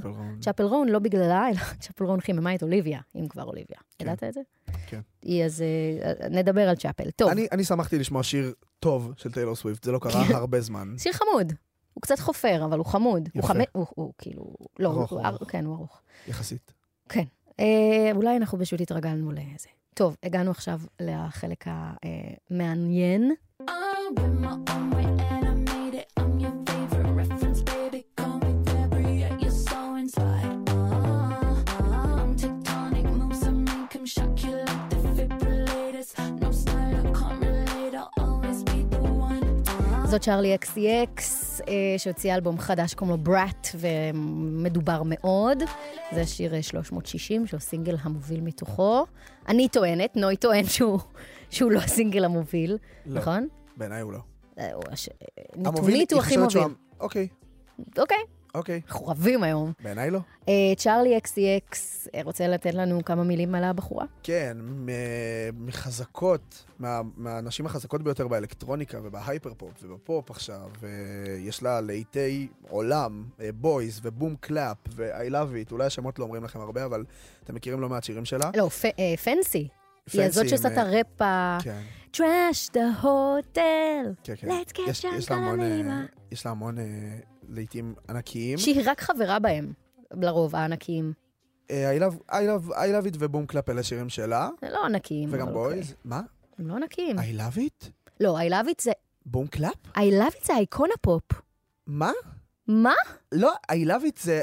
רון, לא בגללה, אלא צ'אפל רון חיממה את אוליביה, אם כבר אוליביה. ידעת את זה? כן. אז נדבר על צ'אפל. טוב. אני שמחתי לשמוע שיר טוב של טיילור סוויפט, זה לא קרה הרבה זמן. שיר חמוד. הוא קצת חופר, אבל הוא חמוד. יפה. הוא כאילו, לא, כן, הוא ארוך. יחסית. כן. אולי אנחנו פשוט התרגלנו לזה. טוב, הגענו עכשיו לחלק המעניין. זאת צ'רלי אקס, שהוציאה אלבום חדש קוראים לו בראט, ומדובר מאוד. זה השיר 360, שהוא סינגל המוביל מתוכו. אני טוענת, נוי טוען שהוא לא הסינגל המוביל, נכון? בעיניי הוא לא. נתונית הוא הכי מוביל. אוקיי, אוקיי, אוקיי. אנחנו רבים היום. בעיניי לא. צ'ארלי XCX רוצה לתת לנו כמה מילים על הבחורה? כן, מחזקות, מהאנשים החזקות ביותר באלקטרוניקה ובהייפר-פופ ובפופ עכשיו, ויש לה לעיתי עולם, בויז ובום קלאפ ו-I love it, אולי השמות לא אומרים לכם הרבה, אבל אתם מכירים לא מעט שירים שלה. לא, פנסי. היא הזאת שעושה את הראפ כן. Trash the hotel, כן, כן. let's get יש drunk לה על המון, הלימה. יש לה המון לעיתים ענקיים. שהיא רק חברה בהם, לרוב, הענקיים. I love it ובום קלאפ אלה שירים שלה. זה לא ענקיים. וגם אבל בויז. אוקיי. מה? הם לא ענקיים. I love it? לא, I love it זה... בום קלאפ? I love it זה אייקון הפופ. מה? מה? לא, I love it זה...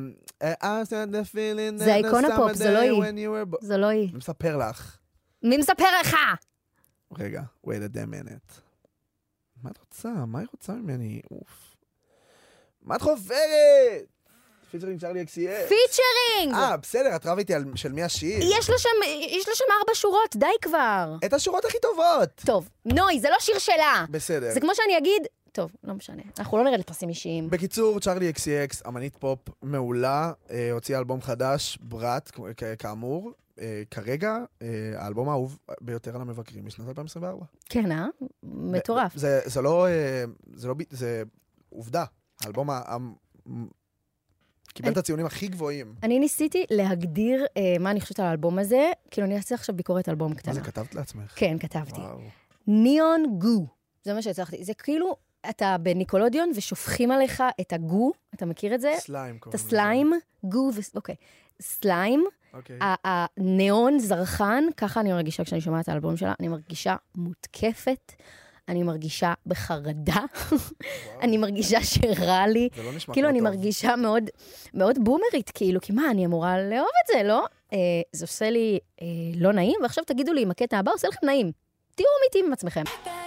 זה אייקון הפופ, זה לא היא. זה לא היא. אני מספר לך. מי מספר לך? רגע, wait a damn minute. מה את רוצה? מה היא רוצה ממני? אוף. מה את חופרת? פיצ'רינג צ'ארלי XCX. פיצ'רינג! בסדר, את רב איתי על של מי השיר. יש לו שם 4 שורות, די כבר. את השורות הכי טובות. טוב, נוי, זה לא שיר שלה. בסדר. זה כמו שאני אגיד... טוב, לא משנה. אנחנו לא נרד לפרסים אישיים. בקיצור, צ'ארלי XCX, אמנית פופ מעולה, הוציאה אלבום חדש, ברת, כאמור. כרגע, האלבום האהוב ביותר על המבקרים משנת 2024. כן, מטורף. זה לא, זה עובדה. האלבום קיבל את הציונים הכי גבוהים. אני ניסיתי להגדיר מה אני חושבת על האלבום הזה, כאילו אני אעשה עכשיו ביקורת אלבום קטנה. מה זה כתבת לעצמך? כן, כתבתי. ניאון גו. זה מה שהצלחתי. זה כאילו, אתה בניקולודיון ושופכים עליך את הגו, אתה מכיר את זה? סליים. את הסליים, גו אוקיי. סליים. הניאון זרחן, ככה אני מרגישה כשאני שומעת את האלבום שלה, אני מרגישה מותקפת, אני מרגישה בחרדה, אני מרגישה שרע לי, כאילו אני מרגישה מאוד, מאוד בומרית, כאילו, כי מה, אני אמורה לאהוב את זה, לא? זה עושה לי לא נעים, ועכשיו תגידו לי אם הקטע הבא עושה לכם נעים. תהיו אמיתיים עם עצמכם.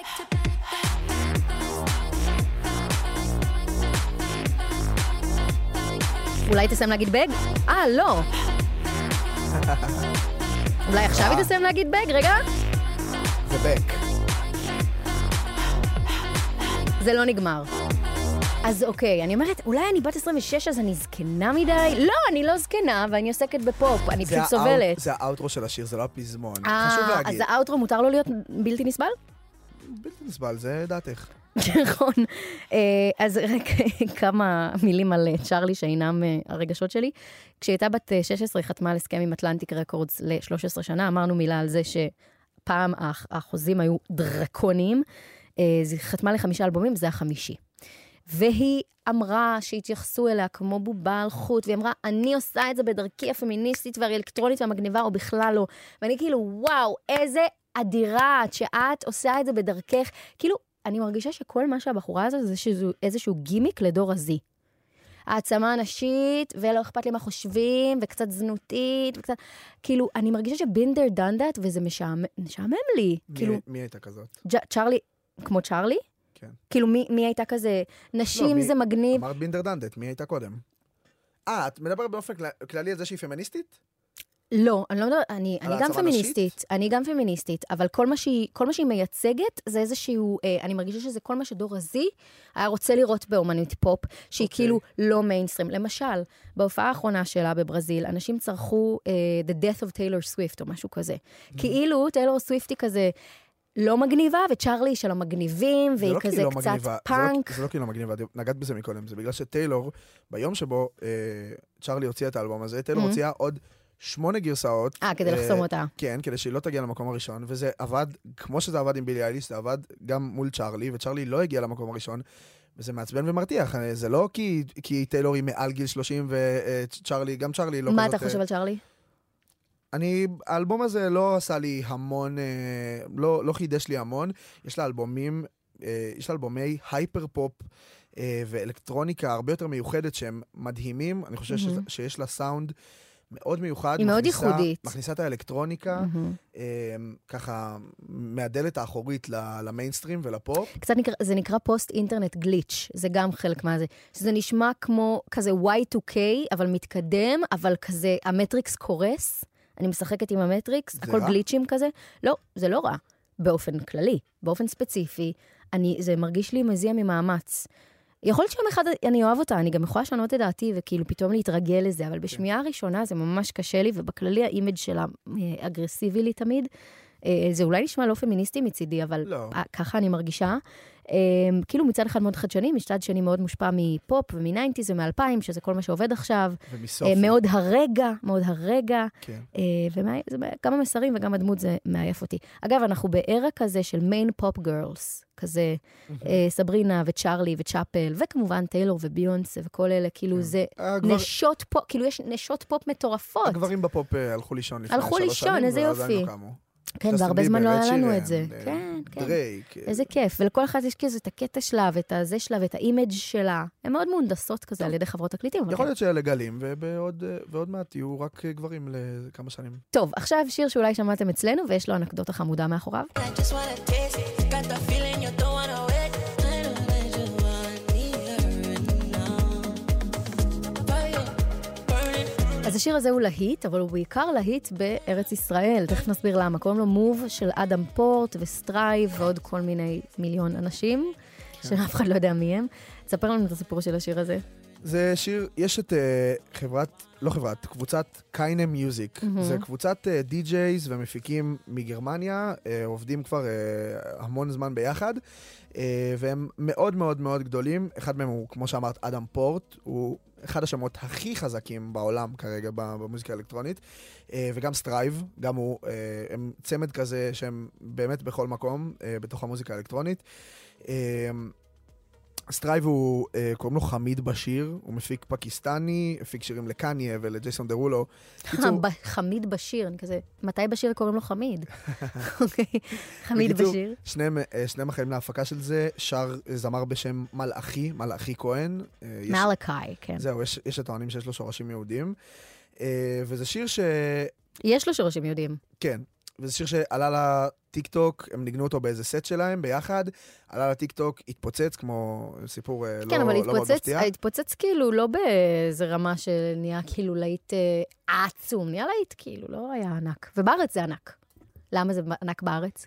אולי תסיים להגיד בג? לא. אולי עכשיו היא תסיים להגיד בג, רגע? זה בק. זה לא נגמר. אז אוקיי, אני אומרת, אולי אני בת 26 אז אני זקנה מדי? לא, אני לא זקנה ואני עוסקת בפופ, אני פשוט סובלת. זה האוטרו של השיר, זה לא הפזמון. חשוב להגיד. אז האוטרו מותר לו להיות בלתי נסבל? בלתי נסבל, זה דעתך. נכון. אז רק כמה מילים על צ'ארלי שאינם הרגשות שלי. כשהיא הייתה בת 16, היא חתמה על הסכם עם אטלנטיק רקורדס ל-13 שנה. אמרנו מילה על זה שפעם החוזים היו דרקוניים. היא חתמה ל5 אלבומים, זה ה5. והיא אמרה שהתייחסו אליה כמו בובה על חוט, והיא אמרה, אני עושה את זה בדרכי הפמיניסטית והאלקטרונית והמגניבה, או בכלל לא. ואני כאילו, וואו, איזה אדירה שאת עושה את זה בדרכך. כאילו, אני מרגישה שכל מה שהבחורה הזאת זה איזשהו גימיק לדור הזי. העצמה נשית, ולא אכפת לי מה חושבים, וקצת זנותית, וקצת... כאילו, אני מרגישה שבינדר דנדת, וזה משעמם לי. מי הייתה כזאת? צ'ארלי, כמו צ'ארלי? כן. כאילו, מי הייתה כזה? נשים זה מגניב. אמרת בינדר דנדת, מי הייתה קודם? את מדברת באופן כללי על זה שהיא פמיניסטית? לא, אני לא מדברת, אני גם פמיניסטית, אני גם פמיניסטית, אבל כל מה שהיא מייצגת, זה איזשהו, אני מרגישה שזה כל מה שדור הזי היה רוצה לראות באומנות פופ, שהיא כאילו לא מיינסטרים. למשל, בהופעה האחרונה שלה בברזיל, אנשים צרכו The Death of Taylor Swift או משהו כזה. כאילו, טיילור סוויפט היא כזה לא מגניבה, וצ'ארלי שלא מגניבים, והיא כזה קצת פאנק. זה לא כאילו מגניבה, נגעת בזה מקודם, זה בגלל שטיילור, ביום שבו צ'ארלי הוציאה את האלבום הזה, טיילור הוציאה עוד 8 גרסאות. כדי לחסום אותה. כן, כדי שהיא לא תגיע למקום הראשון, וזה עבד, כמו שזה עבד עם בילי אייליש, זה עבד גם מול צ'ארלי, וצ'ארלי לא הגיע למקום הראשון, וזה מעצבן ומרתיח. זה לא כי טיילור היא מעל גיל 30, וצ'ארלי, גם צ'ארלי לא כזאת... מה אתה חושב על צ'ארלי? האלבום הזה לא עשה לי המון, לא חידש לי המון. יש לה אלבומי הייפר פופ, ואלקטרוניקה הרבה יותר מיוחדת, שהם מדהימים. אני חושב שיש לה סאונד מאוד מיוחד. היא מאוד ייחודית. מכניסה את האלקטרוניקה, ככה מהדלת האחורית למיינסטרים ולפופ. קצת זה נקרא פוסט אינטרנט גליץ', זה גם חלק מהזה. שזה נשמע כמו כזה Y2K, אבל מתקדם, אבל כזה המטריקס קורס. אני משחקת עם המטריקס, הכל גליצ'ים כזה. לא, זה לא רע. באופן כללי, באופן ספציפי. זה מרגיש לי מזיע ממאמץ. יכול להיות שיום אחד אני אוהב אותה, אני גם יכולה לשנות את דעתי וכאילו פתאום להתרגל לזה, אבל בשמיעה הראשונה זה ממש קשה לי, ובכללי האימג' שלה אגרסיבי לי תמיד. זה אולי נשמע לא פמיניסטי מצידי, אבל ככה אני מרגישה. כאילו מצד אחד מאוד חדשני, מצד שני מאוד מושפע מפופ ומ-90s ומ-2000, שזה כל מה שעובד עכשיו. ומסופי. מאוד הרגע. כן. וגם המסרים וגם הדמות זה מעייף אותי. אגב, אנחנו בארה כזה של מיין פופ גרלס, כזה סברינה וצ'ארלי וצ'אפל, וכמובן טיילור וביונסה וכל אלה, כאילו זה נשות פופ, כאילו יש נשות פופ מטורפות. הגברים בפופ הלכו לישון לפני 3 שנים. הלכו לישון, איזה יופי. כן, והרבה זמן לא היה לנו את זה. כן, כן. דרייק. איזה כיף. ולכל אחד יש כזה את הקטע שלה, ואת הזה שלה, ואת האימג' שלה. הן מאוד מונדסות כזה על ידי חברות תקליטים. יכול להיות שאלה גלים, ועוד מעט יהיו רק גברים לכמה שנים. טוב, עכשיו שיר שאולי שמעתם אצלנו, ויש לו אנקדוטה חמודה מאחוריו. אז השיר הזה הוא להיט, אבל הוא בעיקר להיט בארץ ישראל. תכף נסביר למה. קוראים לו מוב של אדם פורט וסטרייב ועוד כל מיני מיליון אנשים, שאף אחד לא יודע מי הם. תספר לנו את הסיפור של השיר הזה. זה שיר, יש את קבוצת קיינה מיוזיק. זה קבוצת די-ג'ייז ומפיקים מגרמניה, עובדים כבר המון זמן ביחד, והם מאוד מאוד מאוד גדולים. אחד מהם הוא, כמו שאמרת, אדם פורט, הוא אחד השמות הכי חזקים בעולם כרגע במוזיקה האלקטרונית, וגם סטרייב, גם הוא, הם צמד כזה שהם באמת בכל מקום בתוך המוזיקה האלקטרונית. סטרייב הוא, קוראים לו חמיד בשיר, הוא מפיק פקיסטני, הפיק שירים לקניה ולג'ייסון דרולו. חמיד בשיר, אני כזה, מתי בשיר קוראים לו חמיד? חמיד בשיר. שניהם החיים להפקה של זה, שר זמר בשם מלאכי כהן. מלאכי, כן. זהו, יש הטוענים שיש לו שורשים יהודים, וזה שיר יש לו שורשים יהודים. כן. וזה שיר שעלה לטיק-טוק, הם ניגנו אותו באיזה סט שלהם ביחד, עלה לטיק-טוק, התפוצץ כמו סיפור כן, לא אבל מאוד מפתיע. התפוצץ כאילו לא באיזה רמה שנהיה כאילו להיט עצום, נהיה להיט כאילו, לא היה ענק. ובארץ זה ענק. למה זה ענק בארץ?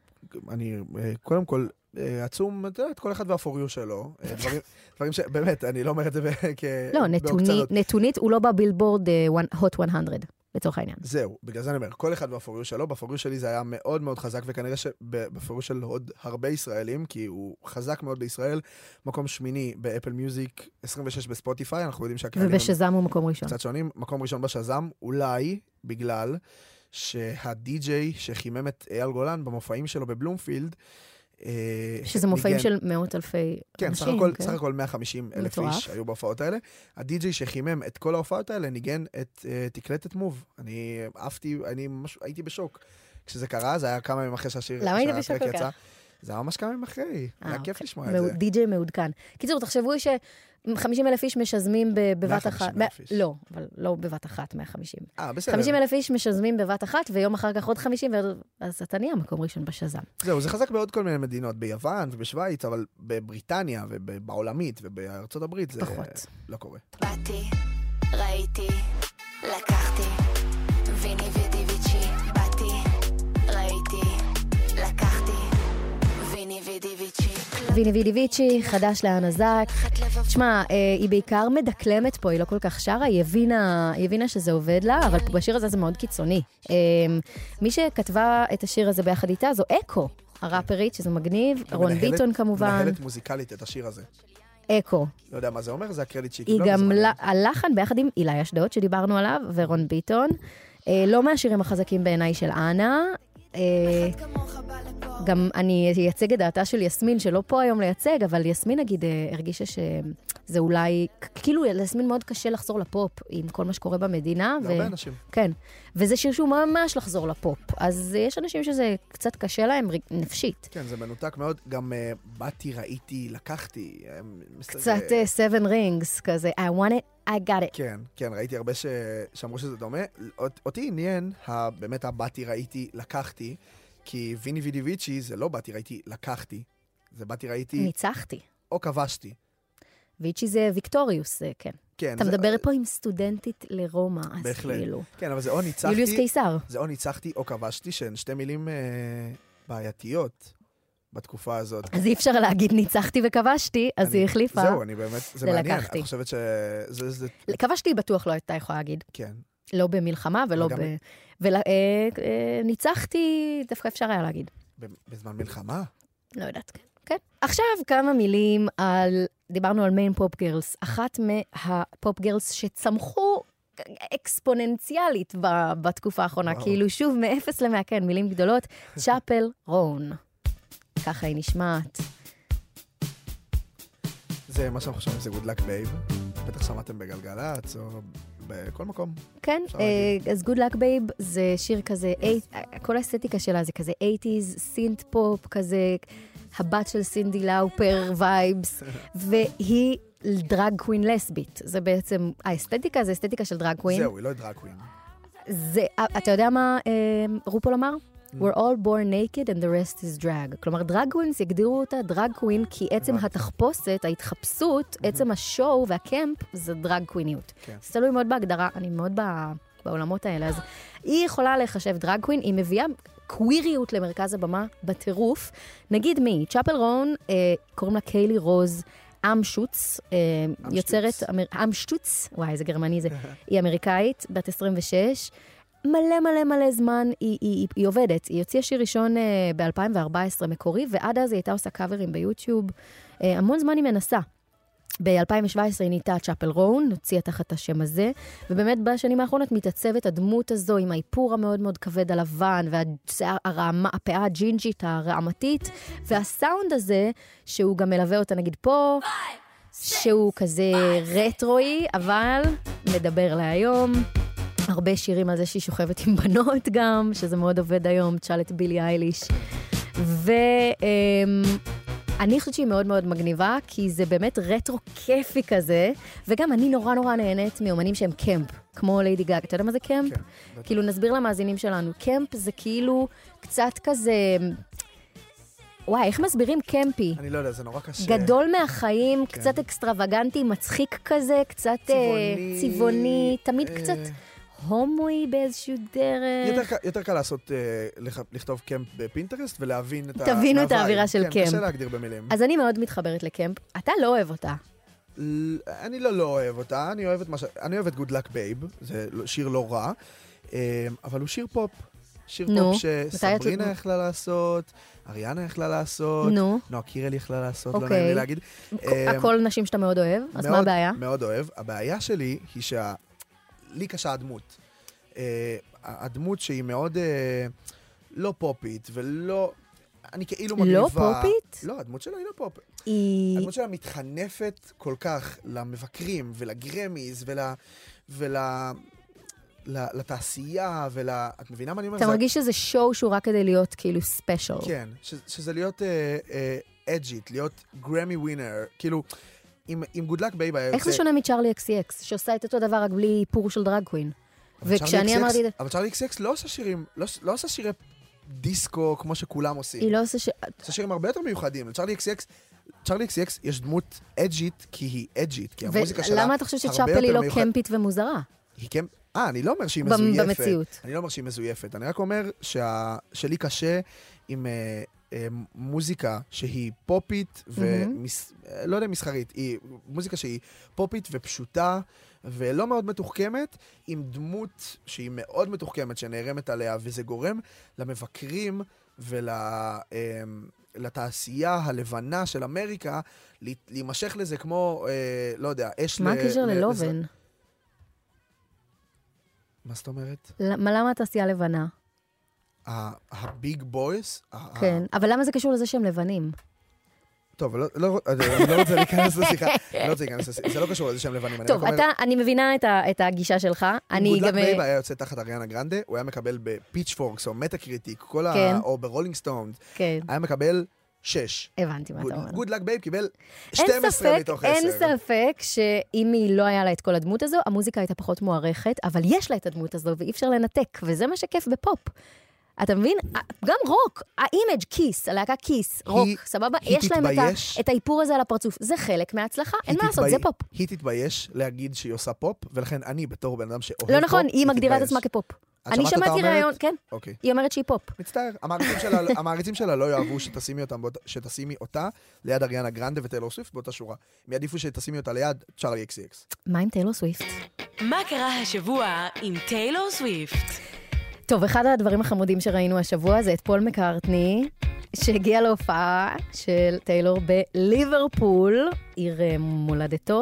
קודם כל, עצום, אתה יודע, כל אחד והפוריו שלו, דברים שבאמת, אני לא אומר את זה לא, נתונית הוא לא בבילבורד Hot 100. לצורך העניין. זהו, בגלל זה אני אומר, כל אחד בפוריו שלו, בפוריו שלי זה היה מאוד מאוד חזק, וכנראה שבפוריו של עוד הרבה ישראלים, כי הוא חזק מאוד בישראל, מקום שמיני באפל מיוזיק, 26 בספוטיפיי, אנחנו יודעים שהקהלים... ובשזם הוא מקום ראשון. קצת שונים, מקום ראשון בשזם, אולי בגלל שהדי-ג'יי שחימם את אייל גולן במופעים שלו בבלומפילד, שזה מופעים של מאות אלפי אנשים. כן, סך הכל 150,000 איש היו בהופעות האלה. הדי-ג'יי שחימם את כל ההופעות האלה ניגן את תקלטת מוב. אני הייתי בשוק. כשזה קרה, זה היה כמה ימים אחרי שהשיר... למה היית בשוק כל כך? זה היה ממש כמה ימים אחרי. היה כיף לשמוע את זה. די-ג'יי מעודכן. קיצור, תחשבו ש50,000 איש משזמים בבת אחת. לא, אבל לא בבת אחת, 150. בסדר. 50,000 איש משזמים בבת אחת, ויום אחר כך עוד 50, אז אתה נהיה מקום ראשון בשזם. זהו, זה חזק בעוד כל מיני מדינות, ביוון ובשוויץ, אבל בבריטניה ובעולמית ובארצות הברית זה לא קורה. באתי, ראיתי, לקחתי, ויני ודיוויצ'י. באתי, ראיתי, לקחתי, ויני ודיוויצ'י. ויני וידיוויצ'י, חדש לאנה זק. תשמע, היא בעיקר מדקלמת פה, היא לא כל כך שרה, היא הבינה שזה עובד לה, אבל בשיר הזה זה מאוד קיצוני. מי שכתבה את השיר הזה ביחד איתה זו אקו, הראפרית, שזה מגניב, רון ביטון כמובן. מנהלת מוזיקלית את השיר הזה. אקו. לא יודע מה זה אומר, זה הקרדיט שהיא קיבלה. היא גם הלחן ביחד עם אילי אשדוד, שדיברנו עליו, ורון ביטון. לא מהשירים החזקים בעיניי של אנה. גם אני אייצג את דעתה של יסמין, שלא פה היום לייצג, אבל יסמין נגיד הרגישה שזה אולי, כאילו ליסמין מאוד קשה לחזור לפופ עם כל מה שקורה במדינה. הרבה אנשים. כן, וזה שיר שהוא ממש לחזור לפופ. אז יש אנשים שזה קצת קשה להם נפשית. כן, זה מנותק מאוד. גם באתי, ראיתי, לקחתי. קצת 7 rings כזה, I want it, I got it. כן, כן, ראיתי הרבה שאמרו שזה דומה. אותי עניין, באמת הבאתי, ראיתי, לקחתי, כי ויני וידיוויצ'י זה לא באתי, ראיתי, לקחתי. זה באתי, ראיתי... ניצחתי. או כבשתי. ויצ'י זה ויקטוריוס, כן. כן. אתה מדבר פה עם סטודנטית לרומא, אז כאילו. כן, אבל זה או ניצחתי... יוליוס קיסר. זה או ניצחתי או כבשתי, שהן שתי מילים בעייתיות. בתקופה הזאת. אז אי אפשר להגיד ניצחתי וכבשתי, אז היא החליפה. זהו, אני באמת, זה מעניין. לקחתי. את חושבת שזה... כבשתי בטוח לא הייתה יכולה להגיד. כן. לא במלחמה ולא גם- ניצחתי, דווקא אפשר היה להגיד. בזמן מלחמה? לא יודעת, כן. כן. עכשיו כמה מילים על, דיברנו על מיין פופ גרלס. אחת מהפופ גרלס שצמחו אקספוננציאלית בתקופה האחרונה. וואו. כאילו שוב, מאפס ל-100, כן, מילים גדולות. צ'אפל רון. ככה היא נשמעת. זה מה שאנחנו חושבים, זה Good Luck Babe. בטח שמעתם בגלגלצ או בכל מקום. כן, אפשר להגיד. אז Good Luck Babe זה שיר כזה, כל האסתטיקה שלה זה כזה 80s, סינט פופ, כזה הבת של סינדי לאופר וייבס, והיא דרג קווין לסבית. זה בעצם, האסתטיקה זה אסתטיקה של דרג קווין. זהו, היא לא דרג קווין. אתה יודע מה רופול אמר? We're all born naked and the rest is drag. כלומר, דרג קווינס יגדירו אותה דרג קווין, כי עצם התחפושת, ההתחפשות, עצם השואו והקמפ, זה דרג קוויניות. כן. זה תלוי מאוד בהגדרה, אני מאוד בעולמות האלה. אז היא יכולה לחשב דרג קווין, היא מביאה קוויריות למרכז הבמה בטירוף. נגיד מי? צ'אפל רון, קוראים לה קיילי רוז אמשוץ, יוצרת, אמשוץ, וואי, איזה גרמני זה. היא אמריקאית, בת 26, מלא זמן היא עובדת. היא הוציאה שיר ראשון ב-2014 מקורי, ועד אז היא הייתה עושה קאברים ביוטיוב. המון זמן היא מנסה. ב-2017 היא נהייתה צ'אפל רון, הוציאה תחת השם הזה, ובאמת בשנים האחרונות מתעצבת הדמות הזו עם האיפור המאוד מאוד כבד הלבן, והפאה הג'ינג'ית הרעמתית, והסאונד הזה, שהוא גם מלווה אותה נגיד פה, שהוא כזה רטרואי, אבל מדבר להיום. הרבה שירים על זה שהיא שוכבת עם בנות גם, שזה מאוד עובד היום, תשאל את בילי אייליש. אני חושבת שהיא מאוד מאוד מגניבה, כי זה באמת רטרו כיפי כזה, וגם אני נורא נהנית מאומנים שהם קמפ, כמו ליידי גאגה. אתה יודע מה זה קמפ? כן. כאילו נסביר למאזינים שלנו. קמפ זה כאילו קצת כזה... וואי, איך מסבירים קמפי? אני לא יודע, זה נורא קשה. גדול מהחיים, קצת אקסטרווגנטי, מצחיק כזה, קצת צבעוני, תמיד קצת הומואי באיזשהו דרך. יותר קל לעשות, לכתוב קמפ בפינטרסט ולהבין את תבינו את האווירה של כן, קמפ. קשה להגדיר במילים. אז אני מאוד מתחברת לקמפ. אתה לא אוהב אותה. אני לא אוהב אותה, אני אוהב את Good Luck Babe, זה שיר לא רע, אבל הוא שיר פופ. שיר פופ שסברינה יכלה לעשות, אריאנה יכלה לעשות, נועה קירל יכלה לעשות, לא נעים לי להגיד. הכל נשים שאתה מאוד אוהב, אז מה הבעיה? מאוד אוהב. הבעיה שלי היא לי קשה הדמות. הדמות שהיא מאוד לא פופית, ולא... אני כאילו מגניבה... לא פופית? לא, הדמות שלה היא לא פופית. הדמות שלה מתחנפת כל כך למבקרים ולגרמיז לתעשייה את מבינה מה אני אומר? אתה מרגיש שזה שואו שהוא רק כדי להיות כאילו ספיישל. כן, שזה להיות אג'יט, להיות גרמי ווינר, כאילו, עם Good Luck Babe היה... איך זה שונה מצ'ארלי אקס-אקס, שעושה את אותו דבר רק בלי איפור של דרג קווין? וכשאני אמרתי... אבל צ'ארלי אקס-אקס לא עושה שירים, לא עושה שירי דיסקו כמו שכולם עושים. היא לא עושה עושה שירים הרבה יותר מיוחדים. צ'ארלי אקס-אקס יש דמות אג'יט כי היא אג'יט, כי המוזיקה שלה ולמה אתה חושב שצ'אפל היא לא קמפית ומוזרה? היא קמפ... אני לא אומר שהיא מזויפת. במציאות. אני לא אומר שהיא מזויפת. אני רק אומר שלי קשה עם מוזיקה שהיא פופית לא יודע, מסחרית. היא מוזיקה שהיא פופית ופשוטה ולא מאוד מתוחכמת, עם דמות שהיא מאוד מתוחכמת, שנערמת עליה, וזה גורם למבקרים לתעשייה הלבנה של אמריקה להימשך לזה כמו, לא יודע, אש... מה הקשר ללובן? מה זאת אומרת? למה התעשייה לבנה? הביג בויס? כן, אבל למה זה קשור לזה שהם לבנים? טוב, אני לא רוצה להיכנס לשיחה. זה לא קשור לזה שהם לבנים. טוב, אני מבינה את הגישה שלך. אם Good Luck Babe היה יוצא תחת אריאנה גרנדה, הוא היה מקבל בפיצ'פורקס או מטה-קריטיק, או ברולינג סטונס, היה מקבל 6. הבנתי מה אתה אומר. Good Luck Babe קיבל 12 מתוך 10. אין ספק שאם היא לא היה לה את כל הדמות הזו, המוזיקה הייתה פחות מוערכת, אבל יש לה את הדמות הזו ואי אפשר לנתק, וזה מה שכיף בפופ. אתה מבין? גם רוק, האימג' כיס, הלהקה כיס, רוק, סבבה? יש להם את האיפור הזה על הפרצוף. זה חלק מההצלחה, אין מה לעשות, זה פופ. היא תתבייש להגיד שהיא עושה פופ, ולכן אני בתור בן אדם שאוהב פופ, לא נכון, היא מגדירה את עצמה כפופ. את אני שמעת אותה שמעתי אומרת? רעיון, כן. אוקיי. היא אומרת שהיא פופ. מצטער, המעריצים שלה לא יאהבו שתשימי אותה ליד אריאנה גרנדה וטיילור סוויפט באותה שורה. הם יעדיפו שתשימי אותה ליד צ'ארלי אקס. מה עם טיילור סוויפט? מה קרה השבוע עם טיילור סוויפט? טוב, אחד הדברים החמודים שראינו השבוע זה את פול מקארטני, שהגיע להופעה של טיילור בליברפול, עיר מולדתו,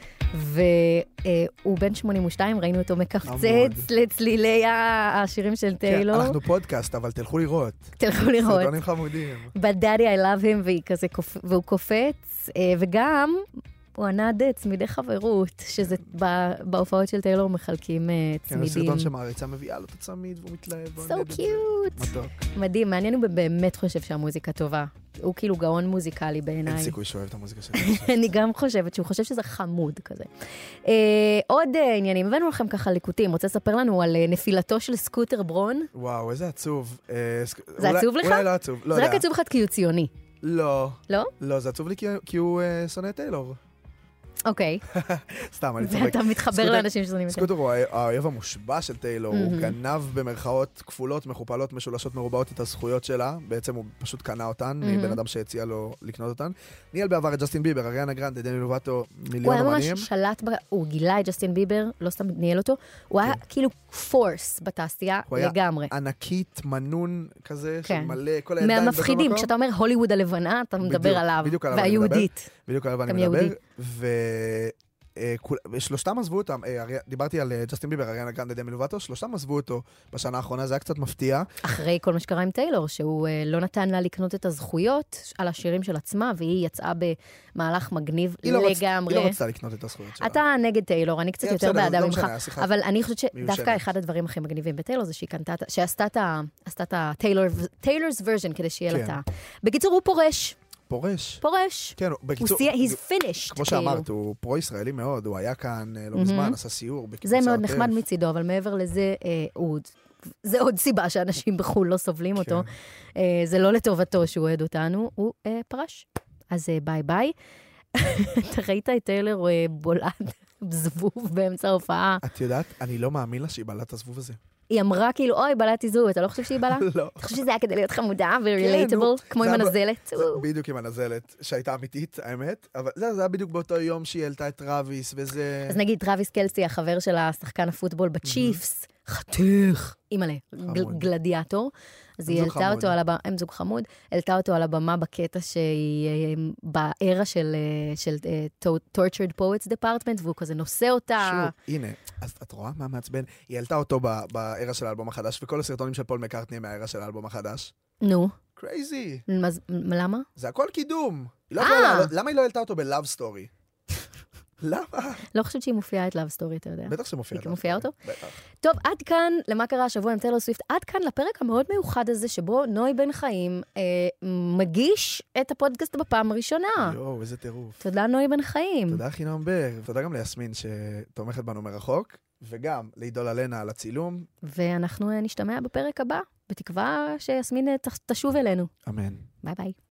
והוא בן 82, ראינו אותו מקפצץ לצלילי השירים של טיילור. כן, אנחנו פודקאסט, אבל תלכו לראות. תלכו לראות. סרטונים חמודים. But Daddy I love him, והוא קופץ, וגם הוא ענד צמידי חברות, שזה בהופעות של טיילור מחלקים כן, צמידים. הסרטון שמעריצה מביאה לו את הצמיד והוא מתלהב. So cute. מתוק. מדהים, מעניין, הוא באמת חושב שהמוזיקה טובה. הוא כאילו גאון מוזיקלי בעיניי. אין סיכוי שהוא אוהב את המוזיקה שלי. אני גם חושבת שהוא חושב שזה חמוד כזה. עוד עניינים, הבאנו לכם ככה ליקוטים. רוצה לספר לנו על נפילתו של סקוטר ברון? וואו, איזה עצוב. זה עצוב לך? אולי לא עצוב, לא זה יודע. רק עצוב לך כי הוא ציוני. לא. לא? לא, זה עצוב לי כי הוא שונא טיילור. אוקיי. סתם, אני צוחק. ואתה מתחבר לאנשים ששונאים את זה. סקוטר הוא האויב המושבע של טיילור, הוא גנב במרכאות כפולות, מכופלות, משולשות, מרובעות את הזכויות שלה, בעצם הוא פשוט קנה אותן, מבן אדם שהציע לו לקנות אותן. ניהל בעבר את ג'סטין ביבר, אריאנה גרנדה, דמי לובטו, מיליון הוא אמנים. היה ממש שלט, הוא גילה את ג'סטין ביבר, לא סתם ניהל אותו, הוא היה כאילו פורס בתעשייה לגמרי. הוא היה ענקית, מנון כזה, של כן. מלא, כל הידיים בכל מהמפחידים, מקום. כשאתה אומר הוליווד הלבנה, אתה מדבר עליו, בדיוק עליו אני והיהודית. בדיוק עליו אני גם מדבר. יהודי. ושלושתם עזבו אותם, דיברתי על ג'סטין ביבר, אריאנה גרנדה, דמי לובטו, שלושתם עזבו אותו בשנה האחרונה, זה היה קצת מפתיע. אחרי כל מה שקרה עם טיילור, שהוא לא נתן לה לקנות את הזכויות על השירים של עצמה, והיא יצאה במהלך מגניב לגמרי. היא לא רצתה לקנות את הזכויות שלה. אתה נגד טיילור, אני קצת יותר באדם ממך, אבל אני חושבת שדווקא מיושנת. אחד הדברים הכי מגניבים בטיילור זה שהיא קנתה, שעשתה את ה-Taylor's version כדי שיהיה לה את ה... בקיצור, הוא פורש. פורש. כן, בקיצור, he's finished. כמו שאמרת, הוא פרו-ישראלי מאוד, הוא היה כאן לא מזמן, עשה סיור. זה מאוד נחמד מצידו, אבל מעבר לזה, זה עוד סיבה שאנשים בחו"ל לא סובלים אותו. זה לא לטובתו שהוא אוהד אותנו, הוא פרש. אז ביי ביי. אתה ראית את טיילור בולעת זבוב באמצע ההופעה? את יודעת, אני לא מאמין לה שהיא בלעת הזבוב הזה. היא אמרה כאילו, אוי, בלעתי זו, אתה לא חושב שהיא בלעה? לא. אתה חושב שזה היה כדי להיות חמודה ורילייטבל, כמו עם הנזלת? בדיוק עם הנזלת, שהייתה אמיתית, האמת, אבל זה היה בדיוק באותו יום שהיא העלתה את טראביס, וזה... אז נגיד, טראביס קלסי, החבר של השחקן הפוטבול בצ'יפס, חתיך, אימא'לה, גלדיאטור, אז היא העלתה אותו על הבמה, הם זוג חמוד, העלתה אותו על הבמה בקטע שהיא בארה של Tortured Poets Department, והוא כזה נושא אותה. שוב, הנה, אז את רואה מה מעצבן? היא העלתה אותו בארה של האלבום החדש, וכל הסרטונים של פול מקארטני הם מהארה של האלבום החדש. נו. קרייזי. למה? זה הכל קידום. למה היא לא העלתה אותו בלאב סטורי? למה? לא חושבת שהיא מופיעה את לאב סטורי, אתה יודע. בטח שמופיעה את היא מופיעה אותו? בטח. טוב, עד כאן, למה קרה השבוע עם טיילור סוויפט, עד כאן לפרק המאוד מיוחד הזה, שבו נוי בן חיים מגיש את הפודקאסט בפעם הראשונה. יואו, איזה טירוף. תודה נוי בן חיים. תודה חינם בר, תודה גם ליסמין שתומכת בנו מרחוק, וגם לעידול אלנה על הצילום. ואנחנו נשתמע בפרק הבא, בתקווה שיסמין תשוב אלינו. אמן. ביי ביי.